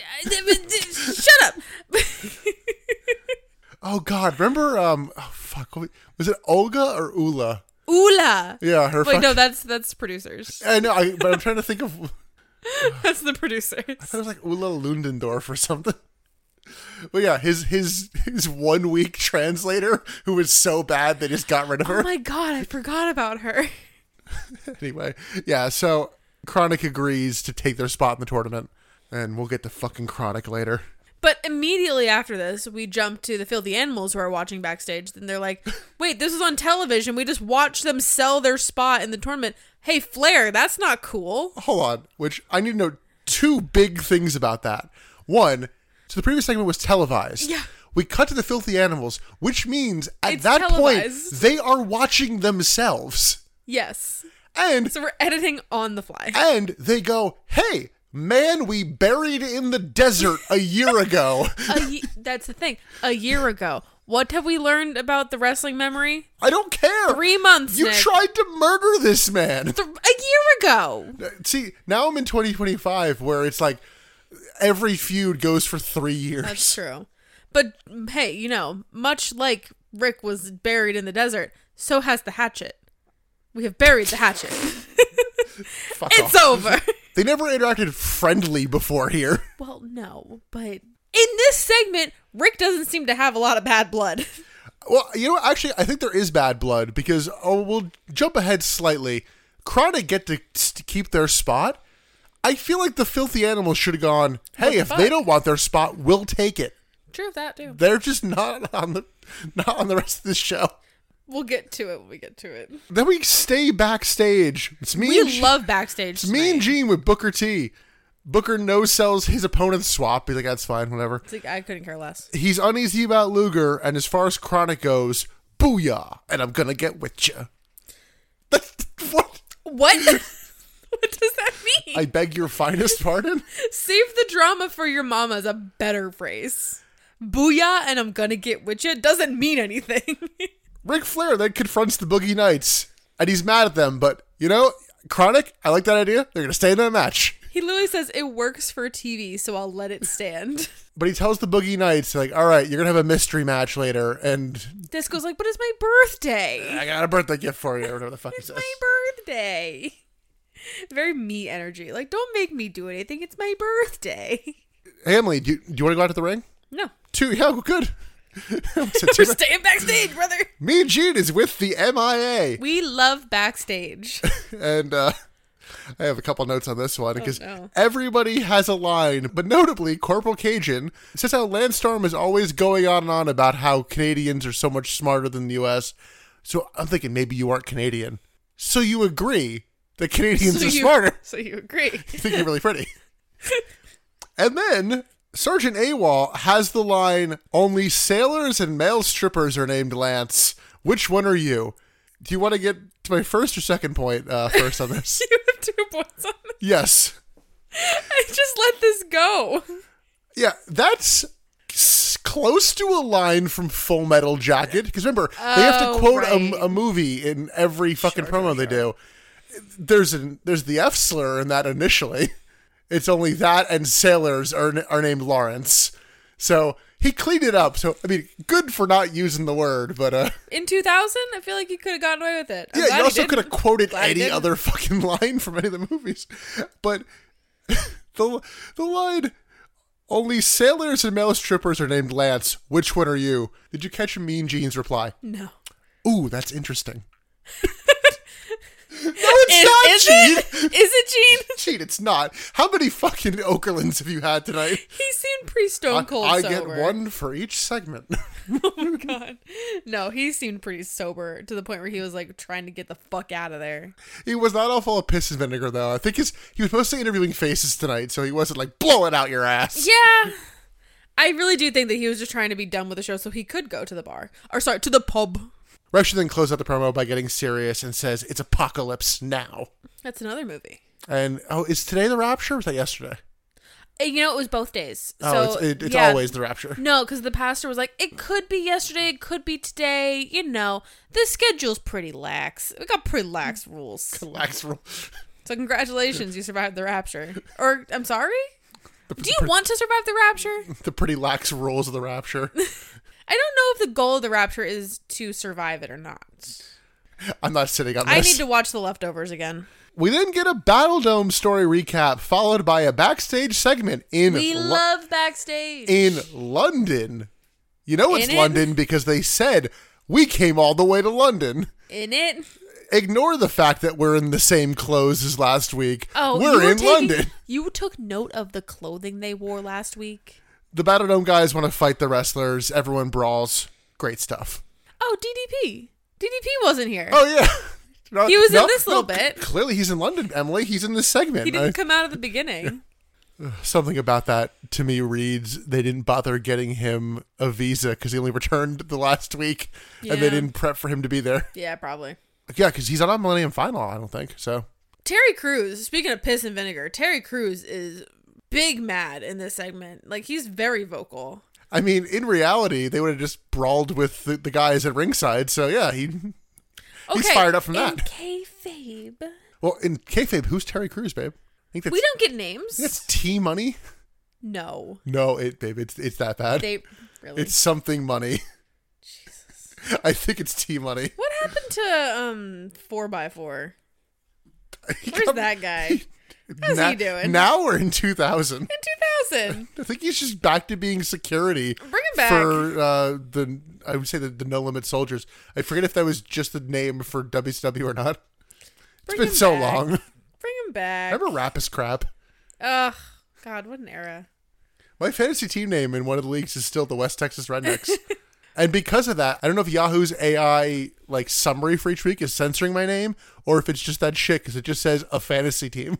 Shut up. Oh God, remember? Um, oh fuck, what- was it Olga or Ula? Ula. Yeah, her. Wait, fuck- no, that's that's producers. I know, I, but I'm trying to think of. That's the producers. It was like Ula Lundendorf or something. But yeah, his his his one week translator who was so bad they just got rid of her. Oh my god, I forgot about her. Anyway, yeah, so Chronic agrees to take their spot in the tournament, and we'll get to fucking Chronic later. But immediately after this, we jump to the Filthy Animals who are watching backstage. And they're like, wait, this is on television. We just watched them sell their spot in the tournament. Hey, Flair, that's not cool. Hold on, which I need to know two big things about that. One, so the previous segment was televised. Yeah. We cut to the Filthy Animals, which means at It's that televised. point, they are watching themselves. Yes. And So we're editing on the fly. and they go, hey, man we buried in the desert a year ago. A ye- that's the thing. A year ago. What have we learned about the wrestling memory? I don't care. Three months, You Nick. tried to murder this man. Th- a year ago. See, now I'm in twenty twenty-five where it's like every feud goes for three years. That's true. But hey, you know, much like Rick was buried in the desert, so has the hatchet. We have buried the hatchet. Fuck It's off. over. They never interacted friendly before here. Well, no, but in this segment, Rick doesn't seem to have a lot of bad blood. Well, you know what? Actually, I think there is bad blood because, oh, we'll jump ahead slightly. Chronic get to, to keep their spot. I feel like the filthy animals should have gone, hey, the if fuck? they don't want their spot, we'll take it. True, that too. They're just not on the not on the rest of the show. We'll get to it when we get to it. Then we stay backstage. It's me We and G- love backstage. It's me and Gene with Booker T. Booker no sells his opponent's swap. He's like, that's fine, whatever. It's like, I couldn't care less. He's uneasy about Luger, and as far as Chronic goes, booyah, and I'm gonna get with you. That's what? What? What does that mean? I beg your finest pardon? Save the drama for your mama is a better phrase. Booyah and I'm gonna get with you doesn't mean anything. Ric Flair then confronts the Boogie Knights, and he's mad at them, but, you know, Chronic, I like that idea. They're gonna stay in that match. He literally says it works for T V, so I'll let it stand. But he tells the Boogie Knights, like, all right, you're gonna have a mystery match later, and Disco's like, but it's my birthday. I got a birthday gift for you, or whatever the fuck he It's says. my birthday. Very me energy. Like, don't make me do anything. It's my birthday. Hey, Emily, do you, do you want to go out to the ring? No. Two, yeah, well, good. So We're two- staying backstage, brother. Me and Gene is with the M I A. We love backstage. And uh, I have a couple notes on this one because no. everybody has a line, but notably Corporal Cajun says how Lance Storm is always going on and on about how Canadians are so much smarter than the U S. So I'm thinking maybe you aren't Canadian. So you agree that Canadians So are you- smarter. So you agree. You think you're really pretty. And then Sergeant AWOL has the line, only sailors and male strippers are named Lance. Which one are you? Do you want to get to my first or second point uh, first on this? You have two points on it. Yes. I just let this go. Yeah, that's s- close to a line from Full Metal Jacket. Because remember, they have to Oh, quote right. a, a movie in every fucking Sure, promo sure, they sure. do. There's an there's the F slur in that initially. It's only that and sailors are are named Lawrence. So he cleaned it up. So I mean, good for not using the word, but uh, In two thousand, I feel like you could have gotten away with it. I'm yeah, glad you also didn't. could have quoted Glad he any didn't. other fucking line from any of the movies. But the the line, only sailors and male strippers are named Lance. Which one are you? Did you catch Mean Gene's reply? No. Ooh, that's interesting. No, it's Is, not, is Gene. it? Is it Gene? Gene, it's not. How many fucking Okerlunds have you had tonight? He seemed pretty stone cold I, I sober. get one for each segment. Oh God. No, he seemed pretty sober to the point where he was like trying to get the fuck out of there. He was not all full of piss and vinegar, though. I think his, he was mostly interviewing faces tonight, so he wasn't like, blow it out your ass. Yeah. I really do think that he was just trying to be done with the show so he could go to the bar. Or sorry, to the pub. Rex then closed out the promo by getting serious and says, it's apocalypse now. That's another movie. And, oh, is today the Rapture or was that yesterday? And, you know, it was both days. Oh, so, it's, it, it's yeah. always the Rapture. No, because the pastor was like, it could be yesterday, it could be today. You know, the schedule's pretty lax. We got pretty lax rules. Lax rule. So congratulations, you survived the rapture. Or, I'm sorry? The, Do you want to survive the rapture? the pretty lax rules of the Rapture. I don't know if the goal of the rapture is to survive it or not. I'm not sitting on this. I need to watch The Leftovers again. We then get a Battle Dome story recap, followed by a backstage segment in We Lo- love backstage. in London. You know it's In it? London because they said we came all the way to London. In it. Ignore the fact that we're in the same clothes as last week. Oh, we're you were in taking- London. You took note of the clothing they wore last week. The Battle Dome guys want to fight the wrestlers. Everyone brawls. Great stuff. Oh, D D P. D D P wasn't here. Oh yeah. No, He was in no, this little no, bit. Clearly he's in London, Emily. He's in this segment. he didn't I- come out at the beginning. Something about that to me reads they didn't bother getting him a visa because he only returned the last week and they Yeah. didn't prep for him to be there. Yeah, probably. Yeah, because he's not on Millennium Final, I don't think. So Terry Crews, speaking of piss and vinegar, Terry Crews is big mad in this segment. Like, he's very vocal. I mean, in reality, they would have just brawled with the, the guys at ringside. So yeah, he Okay, he's fired up from in that. kayfabe. Well, in kayfabe, who's Terry Crews, babe? I think that's, We don't get names. that's T Money. No. No, it babe, it's it's that bad. They, really? It's something money. Jesus. I think it's T Money. What happened to, um, four by four? Where's that guy? How's Na- he doing? Now we're in two thousand. In two thousand. I think he's just back to being security. Bring him back. For uh, the, I would say the, the No Limit Soldiers. I forget if that was just the name for W C W or not. It's Bring been him so back. long. Bring him back. Remember Rapist Crap? Ugh, God, what an era. My fantasy team name in one of the leagues is still the West Texas Rednecks. And because of that, I don't know if Yahoo's A I like summary for each week is censoring my name or if it's just that shit because it just says a fantasy team.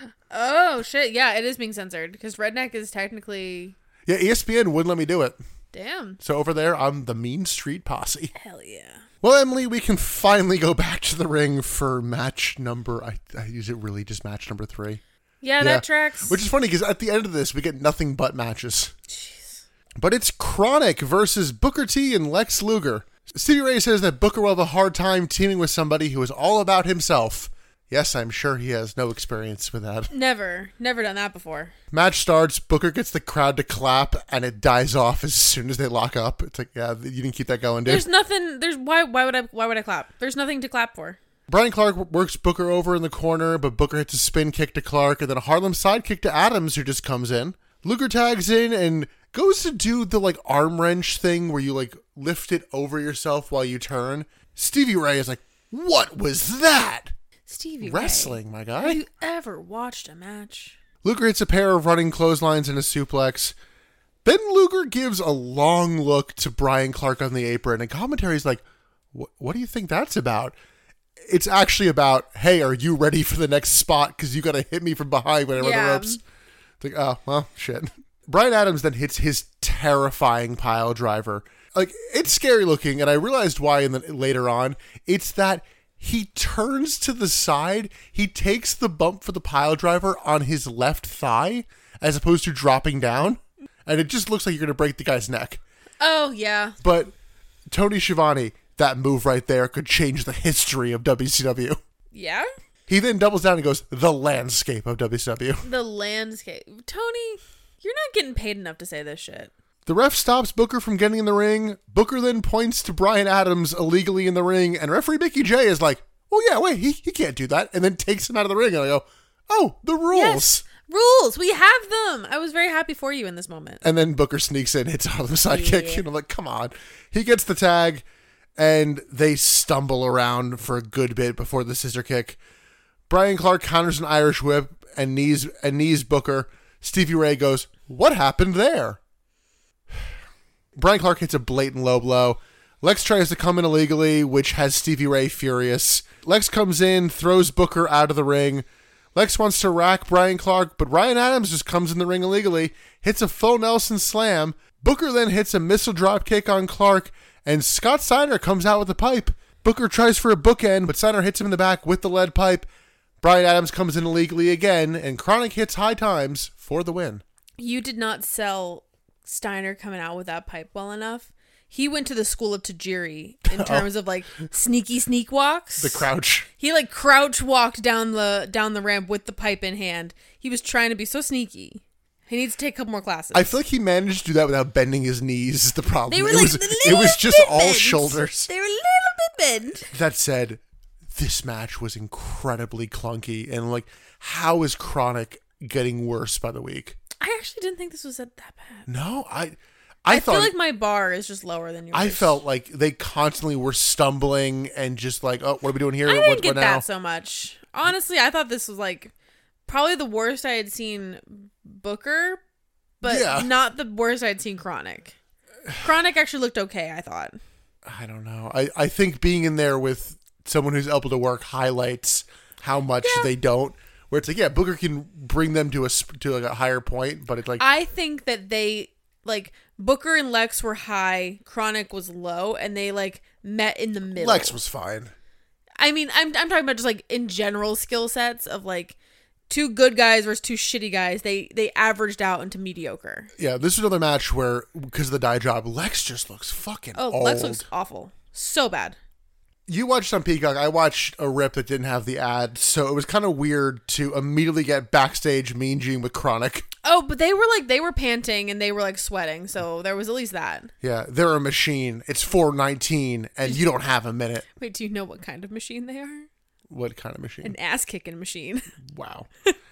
Oh, shit. Yeah, it is being censored because Redneck is technically... Yeah, E S P N wouldn't let me do it. Damn. So over there, I'm the Mean Street Posse. Hell yeah. Well, Emily, we can finally go back to the ring for match number... I, I use it really just match number three. Yeah, that tracks. Which is funny because at the end of this, we get nothing but matches. Jeez. But it's Chronic versus Booker T and Lex Luger. Stevie Ray says that Booker will have a hard time teaming with somebody who is all about himself. Yes, I'm sure he has no experience with that. Never. Never done that before. Match starts. Booker gets the crowd to clap, and it dies off as soon as they lock up. It's like, yeah, you didn't keep that going, dude. There's nothing... There's why Why would I Why would I clap? There's nothing to clap for. Brian Clark works Booker over in the corner, but Booker hits a spin kick to Clark, and then a Harlem sidekick to Adams, who just comes in. Luger tags in and goes to do the, like, arm wrench thing where you, like, lift it over yourself while you turn. Stevie Ray is like, what was that? Stevie Wrestling, Ray, my guy. have you ever watched a match? Luger hits a pair of running clotheslines and a suplex. Then Luger gives a long look to Brian Clark on the apron, and commentary's like, what do you think that's about? It's actually about, hey, are you ready for the next spot? Because you got to hit me from behind whenever Yeah. the ropes. It's like, oh, well, shit. Brian Adams then hits his terrifying pile driver. Like, it's scary looking, and I realized why in the, later on. It's that he turns to the side, he takes the bump for the pile driver on his left thigh, as opposed to dropping down, and it just looks like you're going to break the guy's neck. Oh, yeah. But Tony Schiavone, that move right there could change the history of W C W. Yeah? He then doubles down and goes, the landscape of W C W. The landscape. Tony, you're not getting paid enough to say this shit. The ref stops Booker from getting in the ring. Booker then points to Brian Adams illegally in the ring, and referee Mickey J is like, oh yeah, wait, he, he can't do that, and then takes him out of the ring, and I go, oh, the rules. Yes. Rules. We have them. I was very happy for you in this moment. And then Booker sneaks in, hits out of the sidekick, Yeah. and I'm like, come on. He gets the tag, and they stumble around for a good bit before the scissor kick. Brian Clark counters an Irish whip and knees and knees Booker. Stevie Ray goes, what happened there? Brian Clark hits a blatant low blow. Lex tries to come in illegally, which has Stevie Ray furious. Lex comes in, throws Booker out of the ring. Lex wants to rack Brian Clark, but Ryan Adams just comes in the ring illegally, hits a full Nelson slam. Booker then hits a missile drop kick on Clark, and Scott Steiner comes out with the pipe. Booker tries for a bookend, but Steiner hits him in the back with the lead pipe. Brian Adams comes in illegally again, and Chronic hits High Times for the win. You did not sell Steiner coming out with that pipe well enough. He went to the school of Tajiri in terms of like sneaky sneak walks. The crouch. He like crouch walked down the down the ramp with the pipe in hand. He was trying to be so sneaky. He needs to take a couple more classes. I feel like he managed to do that without bending his knees is the problem. They were it like was, a it little was just bit all bent. shoulders. They were a little bit bent. That said, this match was incredibly clunky, and like, how is Chronic getting worse by the week? I actually didn't think this was that bad. No, I, I, I thought feel like my bar is just lower than yours. I felt like they constantly were stumbling and just like, oh, what are we doing here? I didn't what, get what now? that so much. Honestly, I thought this was like probably the worst I had seen Booker, but Yeah. not the worst I'd seen Chronic. Chronic actually looked okay, I thought. I don't know. I, I think being in there with someone who's able to work highlights how much Yeah. they don't. Where it's like, yeah, Booker can bring them to a sp- to like a higher point, but it's like, I think that they like Booker and Lex were high, Chronic was low, and they like met in the middle. Lex was fine. I mean, I'm I'm talking about just like in general skill sets of like two good guys versus two shitty guys. They they averaged out into mediocre. Yeah, this is another match where, because of the dye job, Lex just looks fucking Oh, old. Lex looks awful. So bad. You watched on Peacock. I watched a rip that didn't have the ad, so it was kind of weird to immediately get backstage Mean Gene with Chronic. Oh, but they were like they were panting and they were like sweating, so there was at least that. Yeah, they're a machine. It's four nineteen, and you don't have a minute. Wait, do you know what kind of machine they are? What kind of machine? An ass kicking machine. Wow.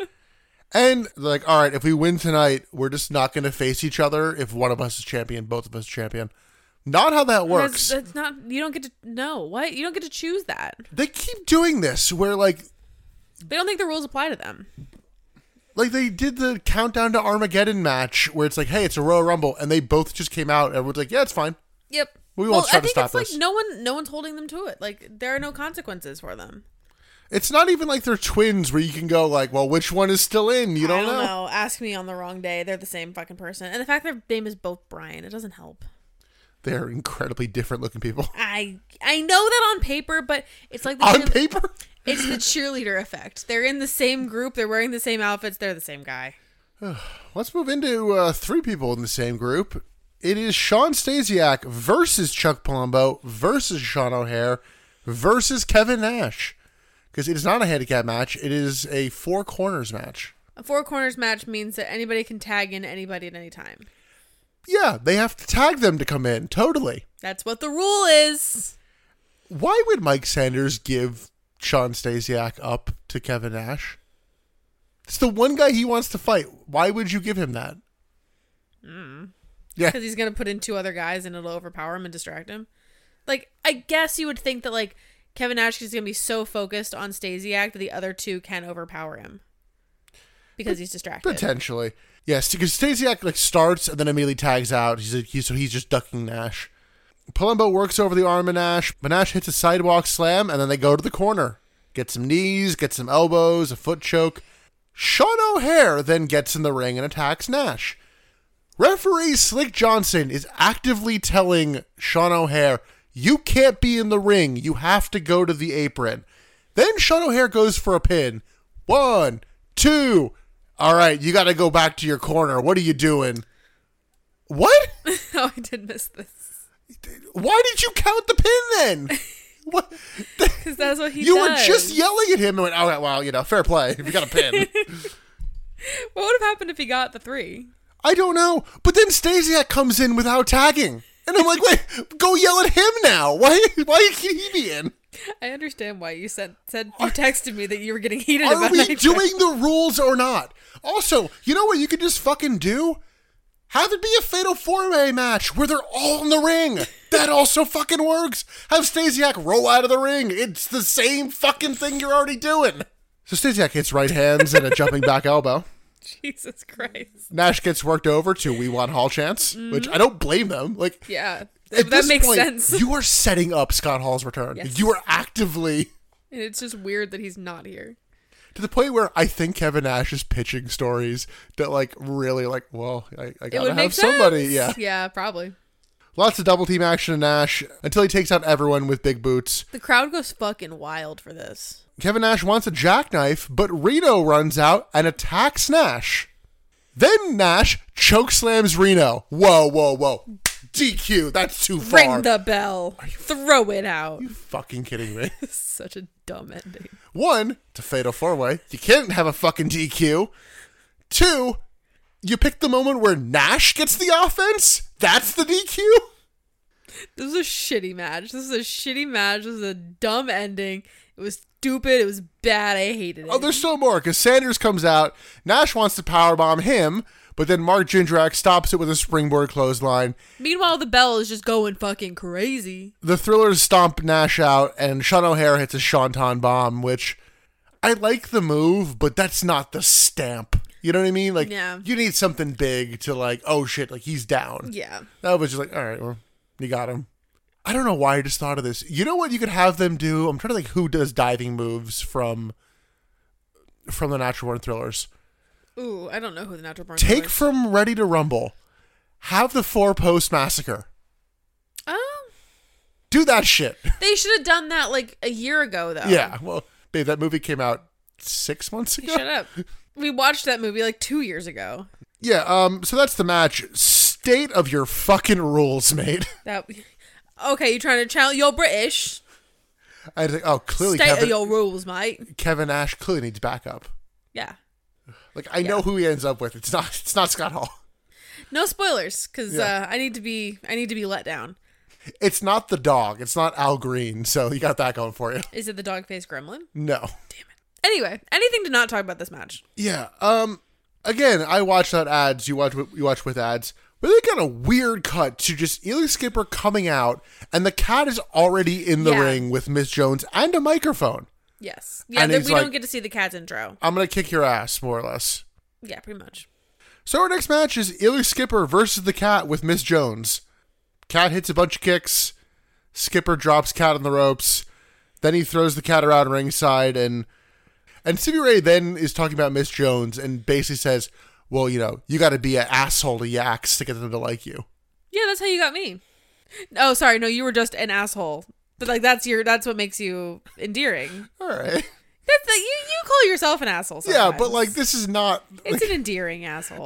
And they're like, all right, if we win tonight, we're just not going to face each other. If one of us is champion, both of us are champion. Not how that works. That's, that's not. You don't get to know what you don't get to choose that. They keep doing this where, like, They don't think the rules apply to them. Like they did the Countdown to Armageddon match where it's like, hey, it's a Royal Rumble, and they both just came out and everyone's like, yeah, it's fine. Yep. We well, won't try I to think stop it's this. like no one, no one's holding them to it. Like there are no consequences for them. It's not even like they're twins where you can go like, well, which one is still in? You don't, I don't know. know. Ask me on the wrong day. They're the same fucking person, and the fact their name is both Brian, it doesn't help. They're incredibly different looking people. I I know that on paper, but it's like the On cheer- paper? It's the cheerleader effect. They're in the same group. They're wearing the same outfits. They're the same guy. Let's move into uh, three people in the same group. It is Sean Stasiak versus Chuck Palumbo versus Sean O'Haire versus Kevin Nash. Because it is not a handicap match. It is a four corners match. A four corners match means that anybody can tag in anybody at any time. Yeah, they have to tag them to come in. Totally. That's what the rule is. Why would Mike Sanders give Sean Stasiak up to Kevin Nash? It's the one guy he wants to fight. Why would you give him that? Mm. Yeah. Because he's going to put in two other guys and it'll overpower him and distract him. Like, I guess you would think that, like, Kevin Nash is going to be so focused on Stasiak that the other two can overpower him. Because he's distracted. Potentially. Yes, because Stasiak like starts and then immediately tags out. He's, like, he's so he's just ducking Nash. Palumbo works over the arm of Nash, but Nash hits a sidewalk slam, and then they go to the corner. Get some knees, get some elbows, a foot choke. Sean O'Haire then gets in the ring and attacks Nash. Referee Slick Johnson is actively telling Sean O'Haire, you can't be in the ring. You have to go to the apron. Then Sean O'Haire goes for a pin. One, two. All right, you got to go back to your corner. What are you doing? What? Oh, I did miss this. Why did you count the pin then? What? Because that's what he you does. were just yelling at him and went, oh, well, you know, fair play. If you got a pin. What would have happened if he got the three? I don't know. But then Stasiak comes in without tagging. And I'm like, wait, go yell at him now. Why Why can he be in? I understand why you said, said you texted me that you were getting heated Are about we Nitro. doing the rules or not? Also, you know what you could just fucking do? Have it be a fatal four-way match where they're all in the ring. That also fucking works. Have Stasiak roll out of the ring. It's the same fucking thing you're already doing. So Stasiak hits right hands and a jumping back elbow. Jesus Christ. Nash gets worked over to We Want Hall chants, mm-hmm. which I don't blame them. Like, yeah, at that this makes point, sense. You are setting up Scott Hall's return. Yes. You are actively... And it's just weird that he's not here. To the point where I think Kevin Nash is pitching stories that, like, really, like, well, I, I gotta have somebody. Yeah. Yeah, probably. Lots of double team action in Nash until he takes out everyone with big boots. The crowd goes fucking wild for this. Kevin Nash wants a jackknife, but Reno runs out and attacks Nash. Then Nash chokeslams Reno. Whoa, whoa, whoa. D Q, that's too far. Ring the bell. Throw it out. Are you fucking kidding me? Such a dumb ending. One, it's a fatal four-way. You can't have a fucking D Q. Two, you pick the moment where Nash gets the offense? That's the D Q? This is a shitty match. This is a shitty match. This is a dumb ending. It was stupid. It was bad. I hated it. Oh, there's still more, because Sanders comes out. Nash wants to powerbomb him, but then Mark Jindrak stops it with a springboard clothesline. Meanwhile, the bell is just going fucking crazy. The Thrillers stomp Nash out, and Sean O'Haire hits a Shanton bomb, which I like the move, but that's not the stamp. You know what I mean? Like, yeah. You need something big to like, oh shit, like he's down. Yeah. That was just like, all right, well, you got him. I don't know why I just thought of this. You know what you could have them do? I'm trying to think who does diving moves from from the Natural Born Thrillers. Ooh, I don't know who the Natural Born Take is. from Ready to Rumble. Have the four post massacre. Oh. Do that shit. They should have done that like a year ago, though. Yeah, well, babe, that movie came out six months ago. Shut up. We watched that movie like two years ago. Yeah, um, so that's the match. State of your fucking rules, mate. That. Okay, you trying to challenge? You're British. I think, oh, clearly State Kevin, of your rules, mate. Kevin Nash clearly needs backup. Yeah. Like, I know Yeah. who he ends up with. It's not. It's not Scott Hall. No spoilers, because Yeah. uh, I need to be. I need to be let down. It's not the dog. It's not Al Green. So you got that going for you. Is it the dog faced gremlin? No. Damn it. Anyway, anything to not talk about this match. Yeah. Um. Again, I watched that ads. You watch. You watch with ads. But they got a weird cut to just Eli Skipper coming out, and the cat is already in the Yeah. ring with Miss Jones and a microphone. Yes. Yeah, And th- he's we like- don't get to see the cat's intro. I'm gonna kick your ass, more or less. Yeah, pretty much. So our next match is Elix Skipper versus the Cat with Miss Jones. Cat hits a bunch of kicks. Skipper drops Cat on the ropes. Then he throws the Cat around ringside. And and Stevie Ray then is talking about Miss Jones and basically says, well, you know, you got to be an asshole to yaks to get them to like you. Yeah, that's how you got me. Oh, sorry. No, you were just an asshole. But like that's your that's what makes you endearing. All right. That's the, you. You call yourself an asshole. Sometimes. Yeah, but like this is not. It's like, an endearing asshole.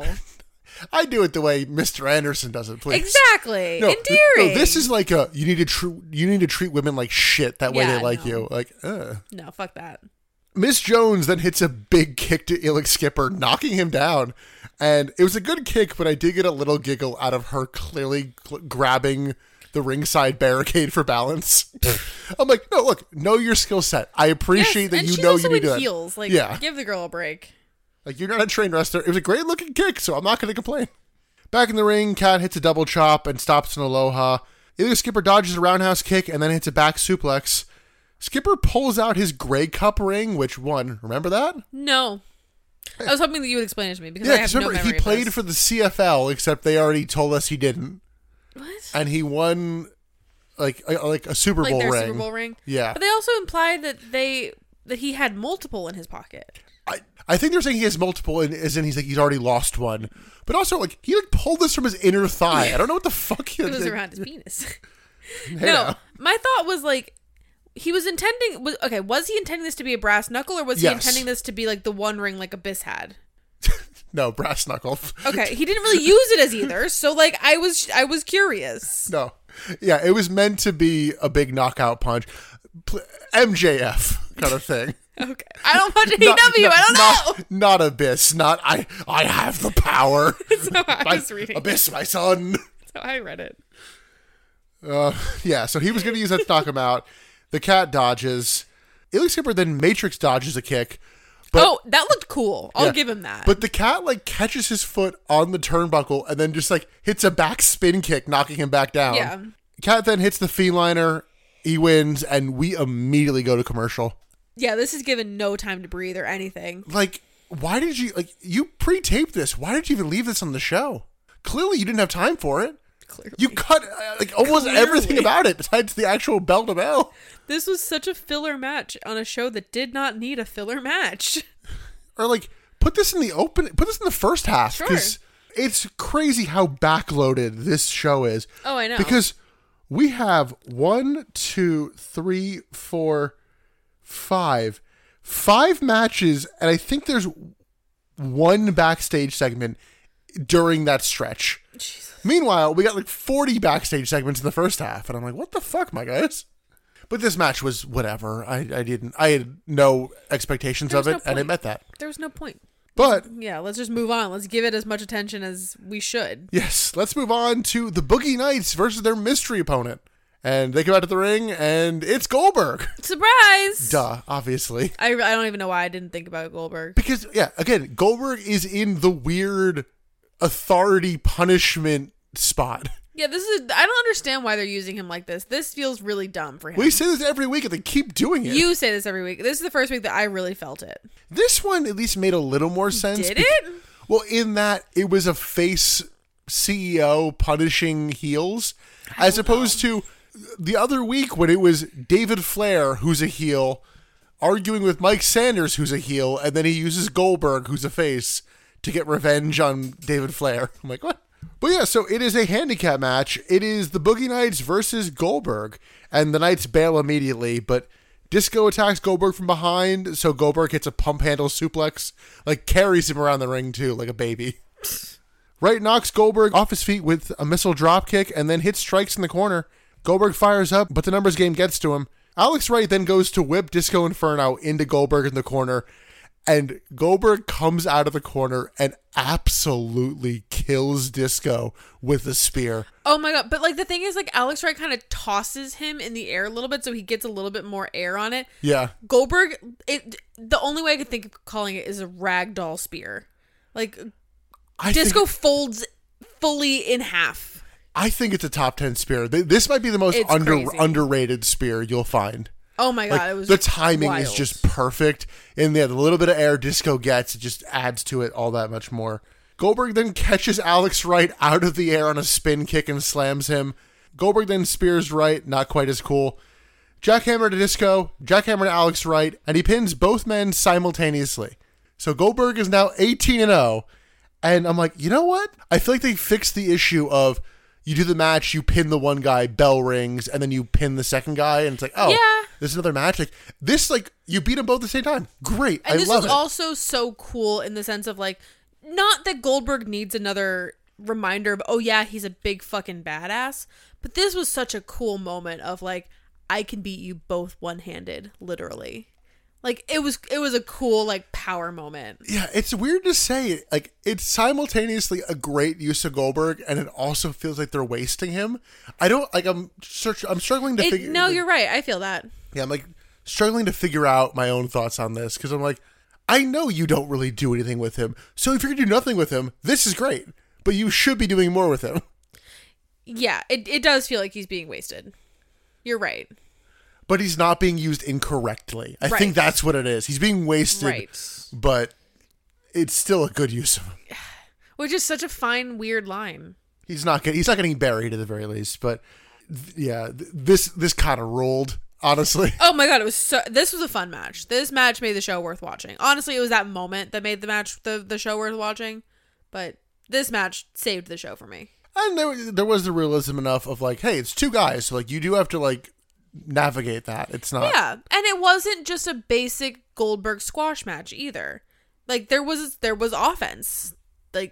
I do it the way Mister Anderson does it, please. Exactly. No, endearing. No, this is like a you need to tr- you need to treat women like shit. That way Yeah, they like no. you. Like, uh. No, fuck that. Miss Jones then hits a big kick to Elix Skipper, knocking him down. And it was a good kick, but I did get a little giggle out of her clearly cl- grabbing the ringside barricade for balance. I'm like, no, look, know your skill set. I appreciate Yes, that and you she's know also you need in to. heels. Like, Yeah. give the girl a break. Like, you're not a trained wrestler. It was a great looking kick, so I'm not going to complain. Back in the ring, Cat hits a double chop and stops an aloha. Elix Skipper dodges a roundhouse kick and then hits a back suplex. Skipper pulls out his Grey Cup ring, which one? Remember that? No. I was hoping that you would explain it to me because Yeah, I have because no remember, memory he of played this. for the C F L, except they already told us he didn't. What? And he won, like, a, like a Super Like Bowl their ring. Super Bowl ring? Yeah. But they also implied that they that he had multiple in his pocket. I, I think they're saying he has multiple, and as in he's like he's already lost one. But also, like, he like pulled this from his inner thigh. I don't know what the fuck he It was like, around his penis. hey No, now. my thought was like he was intending. Was, okay, was he intending this to be a brass knuckle, or was Yes. he intending this to be like the one ring like Abyss had? No, brass knuckle. Okay, he didn't really use it as either. So like I was, I was curious. No. Yeah, it was meant to be a big knockout punch. Pl- M J F kind of thing. Okay, I don't watch A E W. I don't know. Not, not Abyss. Not I. I have the power. So I My- was reading. Abyss, my son. So I read it. Uh, yeah, so he was going to use that to knock him out. The Cat dodges. Elix Skipper then Matrix dodges a kick. But, oh, that looked cool. I'll yeah, give him that. But the Cat, like, catches his foot on the turnbuckle and then just, like, hits a back spin kick, knocking him back down. Yeah. Cat then hits the Fiendliner. He wins, and we immediately go to commercial. yeah, this is given no time to breathe or anything. Like, why did you, like, you pre-taped this. Why did you even leave this on the show? Clearly, you didn't have time for it. Clearly. You cut, uh, like, almost Clearly. everything about it besides the actual bell to bell. This was such a filler match on a show that did not need a filler match. Or, like, put this in the open, put this in the first half. Sure. Because it's crazy how backloaded this show is. Oh, I know. Because we have one, two, three, four, five, five matches, and I think there's one backstage segment during that stretch. Jesus. Meanwhile, we got like forty backstage segments in the first half, and I'm like, what the fuck, my guys? But this match was whatever. I, I didn't, I had no expectations There of was it, no and I point. met that. There was no point. But Yeah, let's just move on. Let's give it as much attention as we should. yes, let's move on to the Boogie Knights versus their mystery opponent. And they come out to the ring, and it's Goldberg. Surprise! Duh, obviously. I, I don't even know why I didn't think about Goldberg. Because, yeah, again, Goldberg is in the weird authority punishment spot. Yeah, this is. I don't understand why they're using him like this. This feels really dumb for him. We say this every week, and they keep doing it. You say this every week. This is the first week that I really felt it. This one at least made a little more sense. Did bec- it? Well, in that it was a face C E O punishing heels, as opposed to the other week when it was David Flair, who's a heel, arguing with Mike Sanders, who's a heel, and then he uses Goldberg, who's a face, to get revenge on David Flair. I'm like, what? But yeah, so it is a handicap match. It is the Boogie Knights versus Goldberg, and the Knights bail immediately, but Disco attacks Goldberg from behind, so Goldberg hits a pump handle suplex, like carries him around the ring too, like a baby. Wright knocks Goldberg off his feet with a missile dropkick and then hits strikes in the corner. Goldberg fires up, but the numbers game gets to him. Alex Wright then goes to whip Disco Inferno into Goldberg in the corner, and Goldberg comes out of the corner and absolutely kills Disco with a spear. Oh my god! But like the thing is, like Alex Wright kind of tosses him in the air a little bit, so he gets a little bit more air on it. Yeah. Goldberg, it the only way I could think of calling it is a ragdoll spear. Like I Disco think, folds fully in half. I think it's a top ten spear. Th- This might be the most It's under crazy. underrated spear you'll find. Oh my god, Like, it was the timing is wild. just perfect. And yeah, the little bit of air Disco gets, it just adds to it all that much more. Goldberg then catches Alex Wright out of the air on a spin kick and slams him. Goldberg then spears Wright, not quite as cool. Jackhammer to Disco, jackhammer to Alex Wright, and he pins both men simultaneously. So Goldberg is now eighteen and oh, and I'm like, you know what? I feel like they fixed the issue of you do the match, you pin the one guy, bell rings, and then you pin the second guy, and it's like, oh, Yeah. this is another match. Like this, like you beat them both at the same time. Great, And I this love is it. also so cool in the sense of like, not that Goldberg needs another reminder of, oh yeah, he's a big fucking badass, but this was such a cool moment of like, I can beat you both one-handed, literally. Like it was, it was a cool like power moment. Yeah, it's weird to say. Like, it's simultaneously a great use of Goldberg, and it also feels like they're wasting him. I don't like. I'm search. I'm struggling to It, figure. no, like, you're right. I feel that. Yeah, I'm like struggling to figure out my own thoughts on this because I'm like, I know you don't really do anything with him. So if you're gonna do nothing with him, this is great. But you should be doing more with him. Yeah, it it does feel like he's being wasted. You're right. But he's not being used incorrectly. I Right. think that's what it is. He's being wasted, Right. but it's still a good use of him. Which is such a fine, weird line. He's not get, he's not getting buried at the very least. But th- yeah, th- this this kind of rolled, honestly. Oh my god, it was so. This was a fun match. This match made the show worth watching. Honestly, it was that moment that made the match the the show worth watching. But this match saved the show for me. And there there was the realism enough of like, hey, it's two guys, so like you do have to like navigate that. It's not. Yeah, and it wasn't just a basic Goldberg squash match either. Like there was there was offense. Like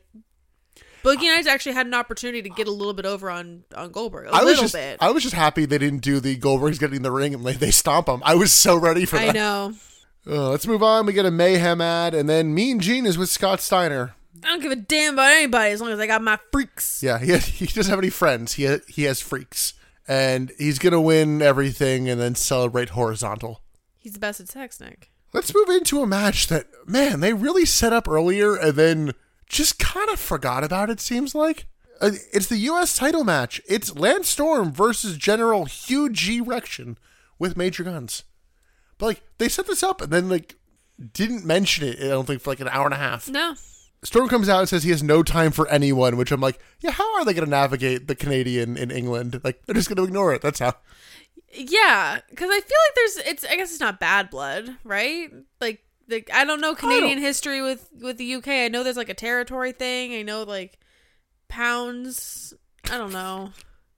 Boogie Nights actually had an opportunity to get a little bit over on on Goldberg. A I was little just bit. I was just happy they didn't do the Goldberg's getting in the ring and like they stomp him. I was so ready for that. I know. Uh, let's move on. We get a Mayhem ad, and then Mean Gene is with Scott Steiner. I don't give a damn about anybody as long as I got my freaks. Yeah, he he doesn't have any friends. He ha- he has freaks, and he's gonna win everything and then celebrate horizontal. He's the best at sex, Nick. Let's move into a match that, man, they really set up earlier and then just kind of forgot about, it seems like. Uh, it's the U S title match. It's Lance Storm versus General Hugh G. Rection with Major Guns. But, like, they set this up and then, like, didn't mention it, I don't think, for, like, an hour and a half. No. Storm comes out and says he has no time for anyone, which I'm like, yeah, how are they going to navigate the Canadian in England? Like, they're just going to ignore it. That's how. Yeah, because I feel like there's it's I guess it's not bad blood, right? Like like I don't know Canadian history with with the U K. I know there's like a territory thing. I know like pounds. I don't know.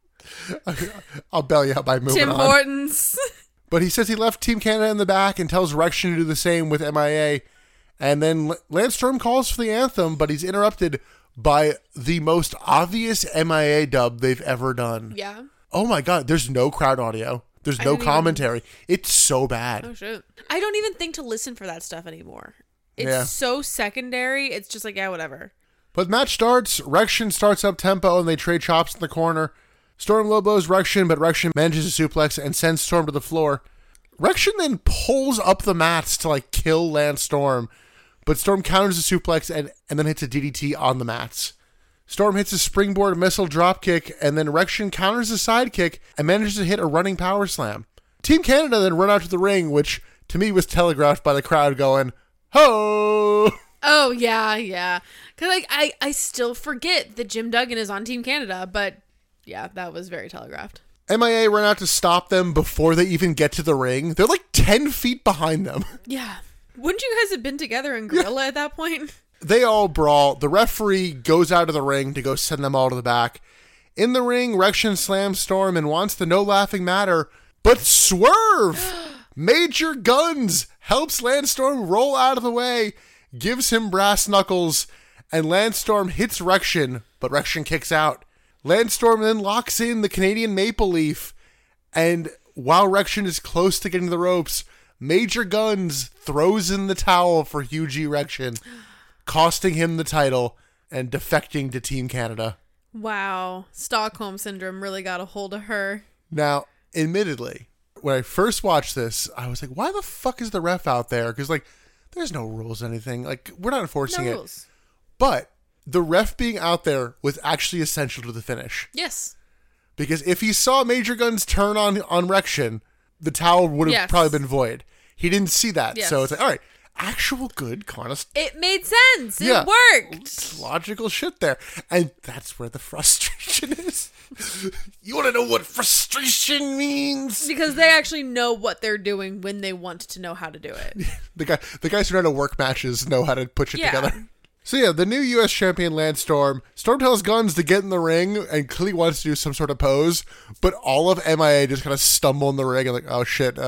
I'll bail you out by moving Tim on. Hortons. But he says he left Team Canada in the back and tells Rection to do the same with M I A. And then Lance Storm calls for the anthem, but he's interrupted by the most obvious M I A dub they've ever done. Yeah. Oh my God, there's no crowd audio. There's I no didn't even- commentary. It's so bad. Oh shit. I don't even think to listen for that stuff anymore. It's Yeah. so secondary. It's just like, yeah, whatever. But the match starts, Rection starts up tempo and they trade chops in the corner. Storm low blows Rection, but Rection manages a suplex and sends Storm to the floor. Rection then pulls up the mats to like kill Lance Storm, but Storm counters the suplex and, and then hits a D D T on the mats. Storm hits a springboard missile dropkick, and then Rection counters a sidekick and manages to hit a running power slam. Team Canada then run out to the ring, which to me was telegraphed by the crowd going, ho! Oh yeah, yeah. Cause like I I still forget that Jim Duggan is on Team Canada, but yeah, that was very telegraphed. M I A run out to stop them before they even get to the ring. They're like ten feet behind them. Yeah. Wouldn't you guys have been together in Gorilla at that point? They all brawl. The referee goes out of the ring to go send them all to the back. In the ring, Rection slams Storm and wants the no laughing matter, but Swerve! Major Guns helps Lance Storm roll out of the way, gives him brass knuckles, and Lance Storm hits Rection, but Rection kicks out. Lance Storm then locks in the Canadian Maple Leaf, and while Rection is close to getting the ropes, Major Guns throws in the towel for Hugh G. Rection, costing him the title and defecting to Team Canada. Wow. Stockholm Syndrome really got a hold of her. Now, admittedly, when I first watched this, I was like, why the fuck is the ref out there? Because, like, there's no rules or anything. Like, we're not enforcing No it. rules. But the ref being out there was actually essential to the finish. Yes. Because if he saw Major Guns turn on, on Rection, the towel would have Yes. probably been void. He didn't see that. Yes. So it's like, all right, actual good kind of It made sense. It Yeah. worked. logical shit there. And that's where the frustration is. You want to know what frustration means? Because they actually know what they're doing when they want to know how to do it. The guy, the guys who know how to work matches know how to put shit Yeah. together. So yeah, the new U S champion Lance Storm. Storm tells Guns to get in the ring and clearly wants to do some sort of pose, but all of M I A just kind of stumble in the ring and like, oh shit,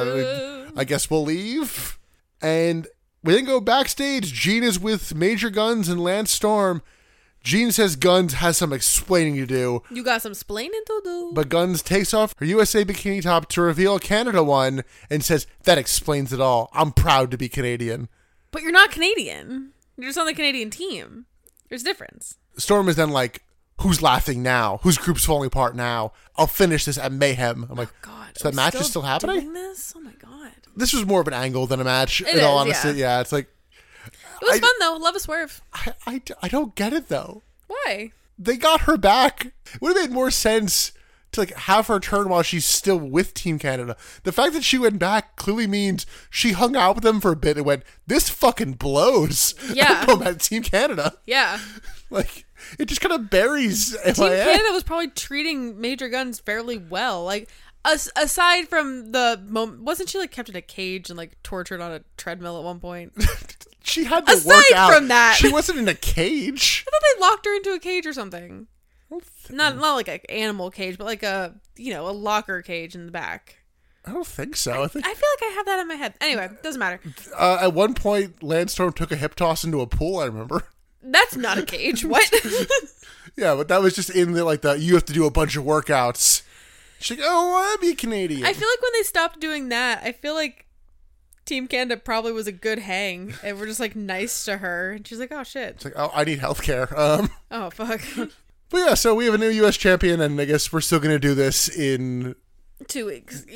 uh, I guess we'll leave. And we then go backstage. Gene is with Major Guns and Lance Storm. Gene says Guns has some explaining to do, You got some splaining to do. but Guns takes off her U S A bikini top to reveal a Canada one and says, that explains it all. I'm proud to be Canadian. But you're not Canadian. You're just on the Canadian team. There's a difference. Storm is then like, who's laughing now? Whose group's falling apart now? I'll finish this at Mayhem. I'm like, God. so that are we match is still happening? doing this? Oh my God. This was more of an angle than a match, It in all is, honesty. yeah. Yeah, it's like, It was I- fun though. Love a swerve. I, I, I don't get it though. Why? They got her back. It would have made more sense to like have her turn while she's still with Team Canada. The fact that she went back clearly means she hung out with them for a bit and went, this fucking blows. Yeah. I'm going back to Team Canada. Yeah. Like, it just kind of buries M Team I A. Canada was probably treating Major Guns fairly well. Like, as- aside from the moment, wasn't she like kept in a cage and like tortured on a treadmill at one point? She had to Aside work out. from that- She wasn't in a cage. I thought they locked her into a cage or something. Not not like an animal cage, but like a you know a locker cage in the back. I don't think so. I think I feel like I have that in my head. Anyway, doesn't matter. uh, at one point, Lance Storm took a hip toss into a pool. I remember. That's not a cage. What? Yeah, but that was just in the like the you have to do a bunch of workouts. She's like, oh, I want to be Canadian. I feel like when they stopped doing that, I feel like Team Canada probably was a good hang, and we're just like nice to her. And she's like, oh shit. It's like, oh, I need healthcare. Um, Oh fuck. but yeah, so we have a new U S champion, and I guess we're still gonna do this in. Two weeks.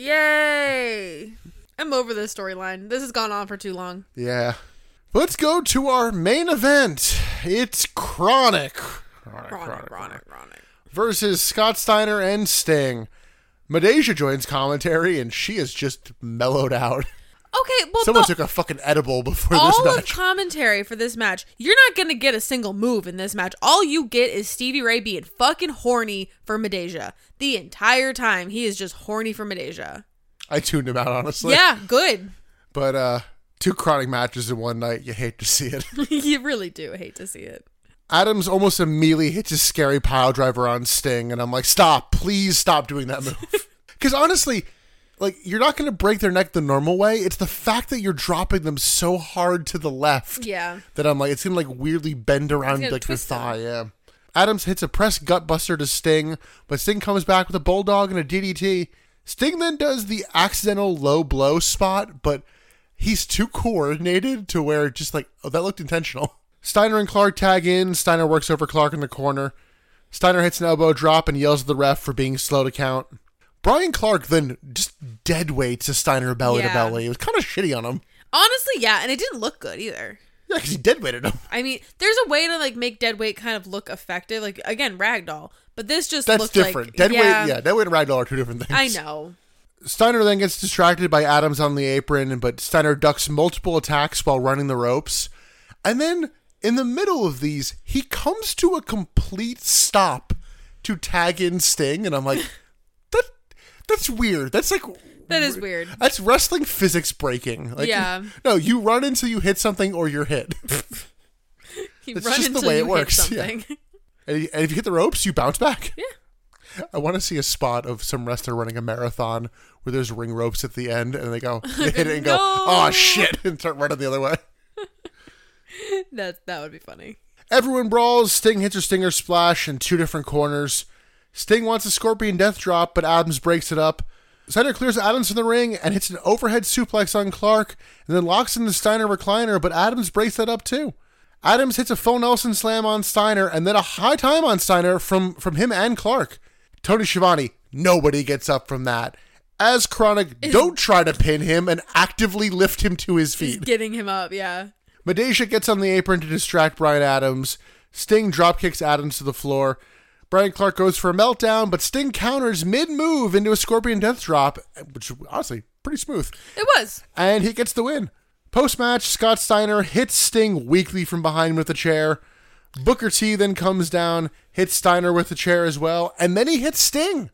Yay! I'm over this storyline. This has gone on for too long. Yeah. Let's go to our main event. It's Chronic. Chronic, Chronic, chronic, chronic. versus Scott Steiner and Sting. Madeja joins commentary, and she is just mellowed out. Okay, well, Someone the- took a fucking edible before this all of match. commentary for this match, you're not gonna get a single move in this match. All you get is Stevie Ray being fucking horny for Madeja. The entire time, he is just horny for Madeja. I tuned him out, honestly. Yeah, good. But uh, two Chronic matches in one night, you hate to see it. You really do hate to see it. Adams almost immediately hits his scary pile driver on Sting, and I'm like, stop, please stop doing that move. Because honestly, like, you're not going to break their neck the normal way. It's the fact that you're dropping them so hard to the left Yeah. that I'm like, it's going to like weirdly bend around gonna like the twist them. thigh. Yeah. Adams hits a press gut buster to Sting, but Sting comes back with a bulldog and a D D T. Sting then does the accidental low blow spot, but he's too coordinated to where it just like, oh, that looked intentional. Steiner and Clark tag in. Steiner works over Clark in the corner. Steiner hits an elbow drop and yells at the ref for being slow to count. Brian Clark then just dead weights to Steiner belly to Yeah. belly. It was kind of shitty on him. Honestly, yeah, and it didn't look good either. Yeah, because he dead weighted him. I mean, there's a way to like make dead weight kind of look effective. Like again, ragdoll, but this just That's looked different. Like, Dead yeah, weight, yeah, dead weight and ragdoll are two different things. I know. Steiner then gets distracted by Adams on the apron, but Steiner ducks multiple attacks while running the ropes. And then, in the middle of these, he comes to a complete stop to tag in Sting, and I'm like, that that's weird. That's like... That is weird. That's wrestling physics breaking. Like, Yeah. No, you run until you hit something or you're hit. You That's run just the until way you it works, hit yeah. something. And and if you hit the ropes, you bounce back. Yeah. I want to see a spot of some wrestler running a marathon where there's ring ropes at the end, and they go, they hit it and go, No. oh shit, and start running the other way. That that would be funny. Everyone brawls. Sting hits her stinger splash in two different corners. Sting wants a scorpion death drop, but Adams breaks it up. Steiner clears Adams from the ring and hits an overhead suplex on Clark, and then locks in the Steiner recliner, but Adams breaks that up too. Adams hits a full Nelson slam on Steiner, and then a high time on Steiner from, from him and Clark. Tony Schiavone, nobody gets up from that. As Chronic, don't try to pin him and actively lift him to his He's feet. getting him up, yeah. Madeja gets on the apron to distract Brian Adams. Sting dropkicks Adams to the floor. Brian Clark goes for a meltdown, but Sting counters mid-move into a Scorpion Death Drop, which honestly, pretty smooth. It was. And he gets the win. Post-match, Scott Steiner hits Sting weakly from behind with a chair. Booker T then comes down, hits Steiner with the chair as well, and then he hits Sting.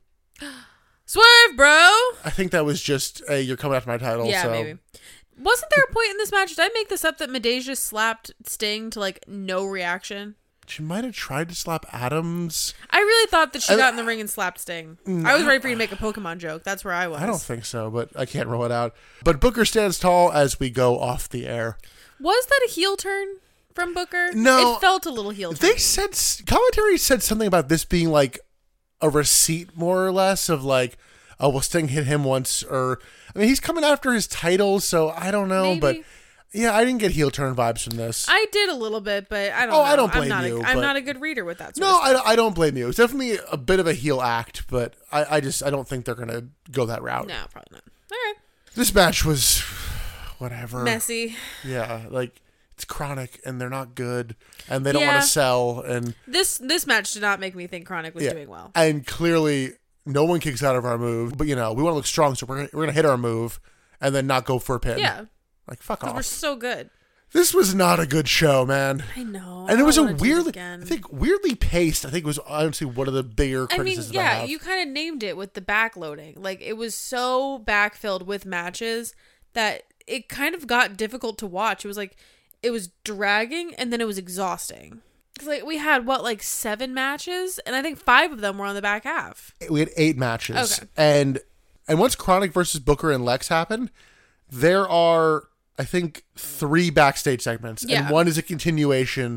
Swerve, bro! I think that was just, hey, you're coming after my title. Yeah, so. maybe. Wasn't there a point in this match? Did I make this up that Madeja slapped Sting to like no reaction? She might have tried to slap Adams. I really thought that she I- got in the ring and slapped Sting. I was ready for you to make a Pokemon joke. That's where I was. I don't think so, but I can't roll it out. But Booker stands tall as we go off the air. Was that a heel turn from Booker? No. It felt a little heel turn. They said, commentary said something about this being like a receipt, more or less, of like, oh, well, Sting hit him once, or, I mean, he's coming after his title, so I don't know, Maybe. but yeah, I didn't get heel turn vibes from this. I did a little bit, but I don't Oh, know. I don't blame I'm not you, A, I'm but- not a good reader with that sort no, of stuff. I, I don't blame you. It's definitely a bit of a heel act, but I, I just, I don't think they're going to go that route. No, probably not. All right. This match was whatever. Messy. Yeah, like, it's chronic, and they're not good, and they don't Yeah. want to sell, and This this match did not make me think Chronic was yeah. doing well. And clearly, no one kicks out of our move, but you know, we want to look strong, so we're gonna, we're gonna hit our move and then not go for a pin. Yeah. Like, fuck Because we're off. so good. This was not a good show, man. I know. And I it was a don't wanna do weirdly, again. I think, weirdly paced. I think was honestly one of the bigger I mean, criticisms I yeah, have. you kind of named it with the backloading. Like, it was so backfilled with matches that it kind of got difficult to watch. It was like, it was dragging and then it was exhausting. 'Cause, like, we had, what, like seven matches? And I think five of them were on the back half. We had eight matches, Okay. and and once Chronic versus Booker and Lex happened, there are, I think, three backstage segments, Yeah. and one is a continuation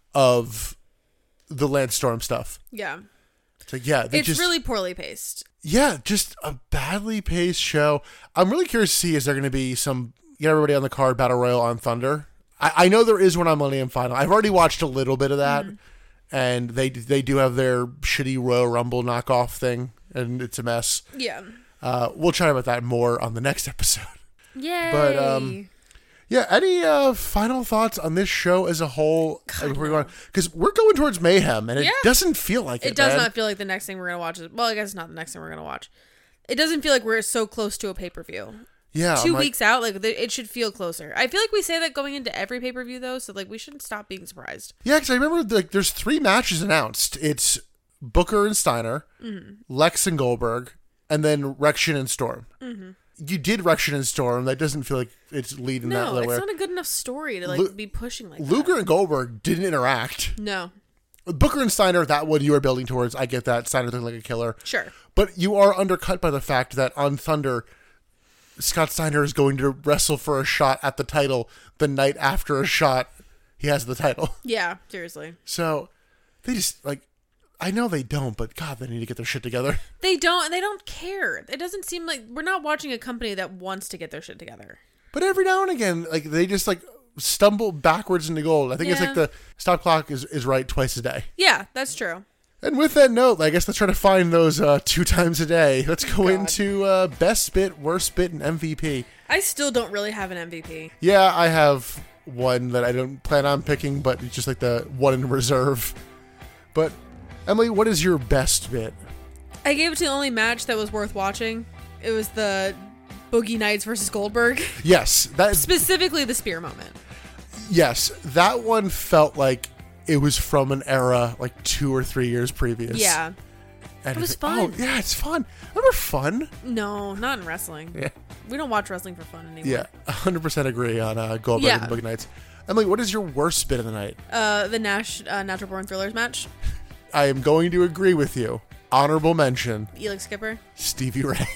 of the Lance Storm stuff. Yeah. It's like, yeah, they It's just really poorly paced. yeah, just a badly paced show. I'm really curious to see, is there going to be some, get everybody on the card battle royal on Thunder? I, I know there is one on Millennium Final. I've already watched a little bit of that, Mm-hmm. and they they do have their shitty Royal Rumble knockoff thing, and it's a mess. Yeah. Uh, we'll chat about that more on the next episode. Yay. But, um, Yeah, any uh, final thoughts on this show as a whole? Because we're going towards Mayhem, and it Yeah. doesn't feel like it. It does man. not feel like the next thing we're going to watch is, well, I guess it's not the next thing we're going to watch. It doesn't feel like we're so close to a pay-per-view. Yeah, Two I'm like- weeks out, like, th- it should feel closer. I feel like we say that going into every pay-per-view, though, so, like, we shouldn't stop being surprised. Yeah, because I remember like there's three matches announced. It's Booker and Steiner, Mm-hmm. Lex and Goldberg, and then Rection and Storm. Mm-hmm. You did Rection and Storm. That doesn't feel like it's leading that No, way. it's not a good enough story to, like, Lu- be pushing like Luger that. and Goldberg didn't interact. No. Booker and Steiner, that one you are building towards. I get that. Steiner looking like a killer. Sure. But you are undercut by the fact that on Thunder, Scott Steiner is going to wrestle for a shot at the title the night after a shot he has the title. Yeah, seriously. So they just, like, I know they don't, but God, they need to get their shit together. They don't, they don't care. It doesn't seem like, we're not watching a company that wants to get their shit together. But every now and again, like, they just, like, stumble backwards into gold. I think it's Yeah. like the stop clock is, is right twice a day. Yeah, that's true. And with that note, I guess let's try to find those uh, two times a day. Let's go God. into uh, best bit, worst bit, and M V P. I still don't really have an M V P. Yeah, I have one that I don't plan on picking, but it's just like the one in reserve. But, Emily, what is your best bit? I gave it to the only match that was worth watching. It was the Boogie Nights versus Goldberg. Yes, that Specifically the spear moment. yes, that one felt like it was from an era like two or three years previous. Yeah. and it was it's- fun. Oh, yeah, it's fun. Remember fun? No, not in wrestling. Yeah, We don't watch wrestling for fun anymore. yeah, one hundred percent agree on uh, Goldberg Yeah. and Boogie Nights. Emily, what is your worst bit of the night? Uh, the Nash uh, Natural Born Thrillers match. I am going to agree with you. Honorable mention: Elix Skipper. Stevie Ray.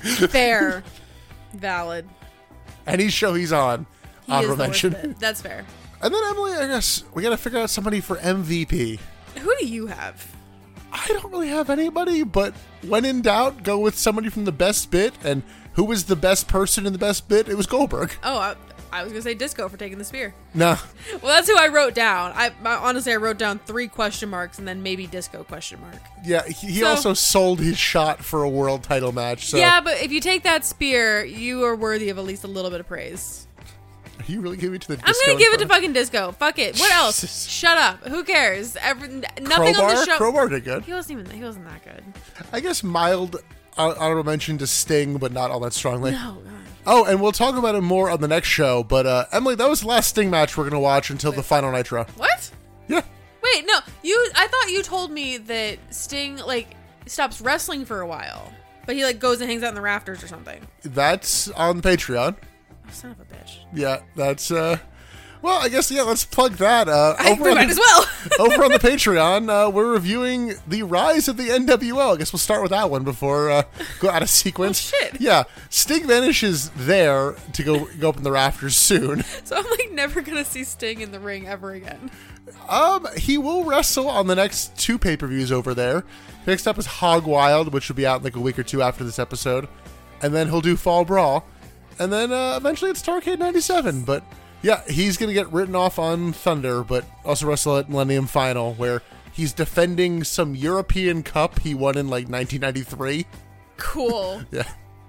Fair. Valid. Any show he's on, He honorable is the worst mention. bit. That's fair. And then Emily, I guess we got to figure out somebody for M V P. Who do you have? I don't really have anybody, but when in doubt, go with somebody from the best bit. And who was the best person in the best bit? It was Goldberg. Oh, I, I was gonna say Disco for taking the spear. No, Well, that's who I wrote down. I, I honestly I wrote down three question marks and then maybe Disco question mark. yeah, he, he So- also sold his shot for a world title match. So Yeah, but if you take that spear, you are worthy of at least a little bit of praise. Are you really giving it to the disco? I'm gonna give it to in front fucking Disco. Fuck it. What else? Jesus. Shut up. Who cares? Every, n- of- nothing Crowbar? on the show. Crowbar did good. He wasn't even. He wasn't that good. I guess mild uh, honorable mention to Sting, but not all that strongly. No. God. Oh, and we'll talk about it more on the next show. But uh, Emily, that was the last Sting match we're going to watch until the final Nitro. What? Yeah. Wait, no. You. I thought you told me that Sting like stops wrestling for a while, but he like goes and hangs out in the rafters or something. That's on Patreon. Oh, son of a bitch. Yeah, that's, uh, well, I guess, yeah, let's plug that. Uh, I over, on might the, as well. over on the Patreon, uh, we're reviewing the rise of the N W O. I guess we'll start with that one before uh, go out of sequence. Oh, shit. Yeah, Sting vanishes there to go go up in the rafters soon. So I'm like never gonna see Sting in the ring ever again. Um, he will wrestle on the next two pay-per-views over there. Next up is Hog Wild, which will be out in like a week or two after this episode. And then he'll do Fall Brawl. And then uh, eventually it's Starrcade ninety-seven. But yeah, he's going to get written off on Thunder, but also wrestle at Millennium Final, where he's defending some European Cup he won in like nineteen ninety-three. Cool. Yeah.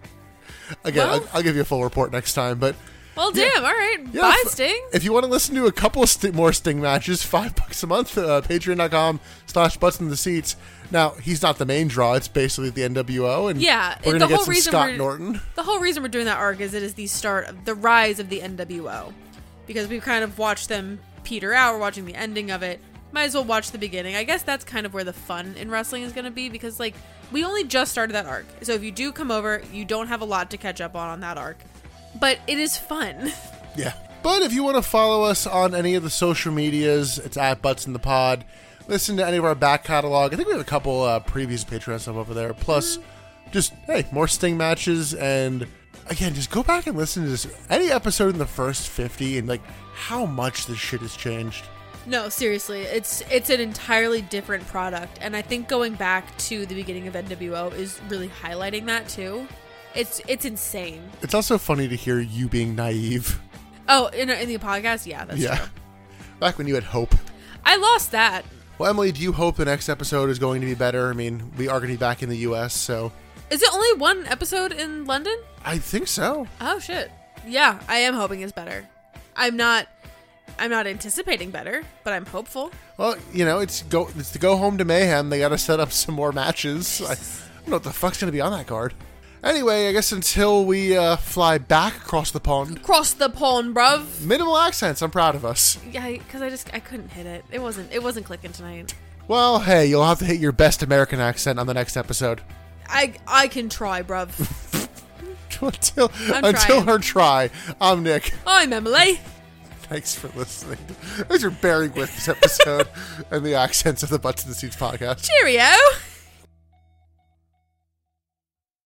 Again, Well- I'll, I'll give you a full report next time, but Well, Yeah. damn. All right. yeah, Bye, if- Sting. If you want to listen to a couple of st- more Sting matches, five bucks a month, uh, patreon.com slash butts in the seats. Now, he's not the main draw. It's basically the N W O, and Yeah, we're the going to get whole some reason Scott we're- Norton. The whole reason we're doing that arc is it is the start of the rise of the N W O. Because we've kind of watched them peter out. We're watching the ending of it. Might as well watch the beginning. I guess that's kind of where the fun in wrestling is going to be because, like, we only just started that arc. So if you do come over, you don't have a lot to catch up on on that arc. But it is fun. Yeah. But if you want to follow us on any of the social medias, it's at Butts in the Pod. Listen to any of our back catalog. I think we have a couple uh, previous Patreon stuff over there. Plus, just, hey, more Sting matches. And again, just go back and listen to this. Any episode in the first fifty and, like, how much this shit has changed. No, seriously, it's it's an entirely different product, and I think going back to the beginning of N W O is really highlighting that too. It's it's insane. It's also funny to hear you being naive. Oh, in in the podcast, yeah, that's Yeah. true. Back when you had hope. I lost that. Well, Emily, do you hope the next episode is going to be better? I mean, we are going to be back in the U S, so Is it only one episode in London? I think so. Oh shit. Yeah, I am hoping it's better. I'm not I'm not anticipating better, but I'm hopeful. Well, you know, it's go it's to go home to Mayhem. They got to set up some more matches. I, I don't know what the fuck's going to be on that card. Anyway, I guess until we uh, fly back across the pond, Cross the pond, bruv. minimal accents. I'm proud of us. Yeah, because I just I couldn't hit it. It wasn't it wasn't clicking tonight. Well, hey, you'll have to hit your best American accent on the next episode. I I can try, bruv. until I'm until trying. her try. I'm Nick. I'm Emily. Thanks for listening. Thanks for bearing with this episode and the accents of the Butts in the Seats podcast. Cheerio.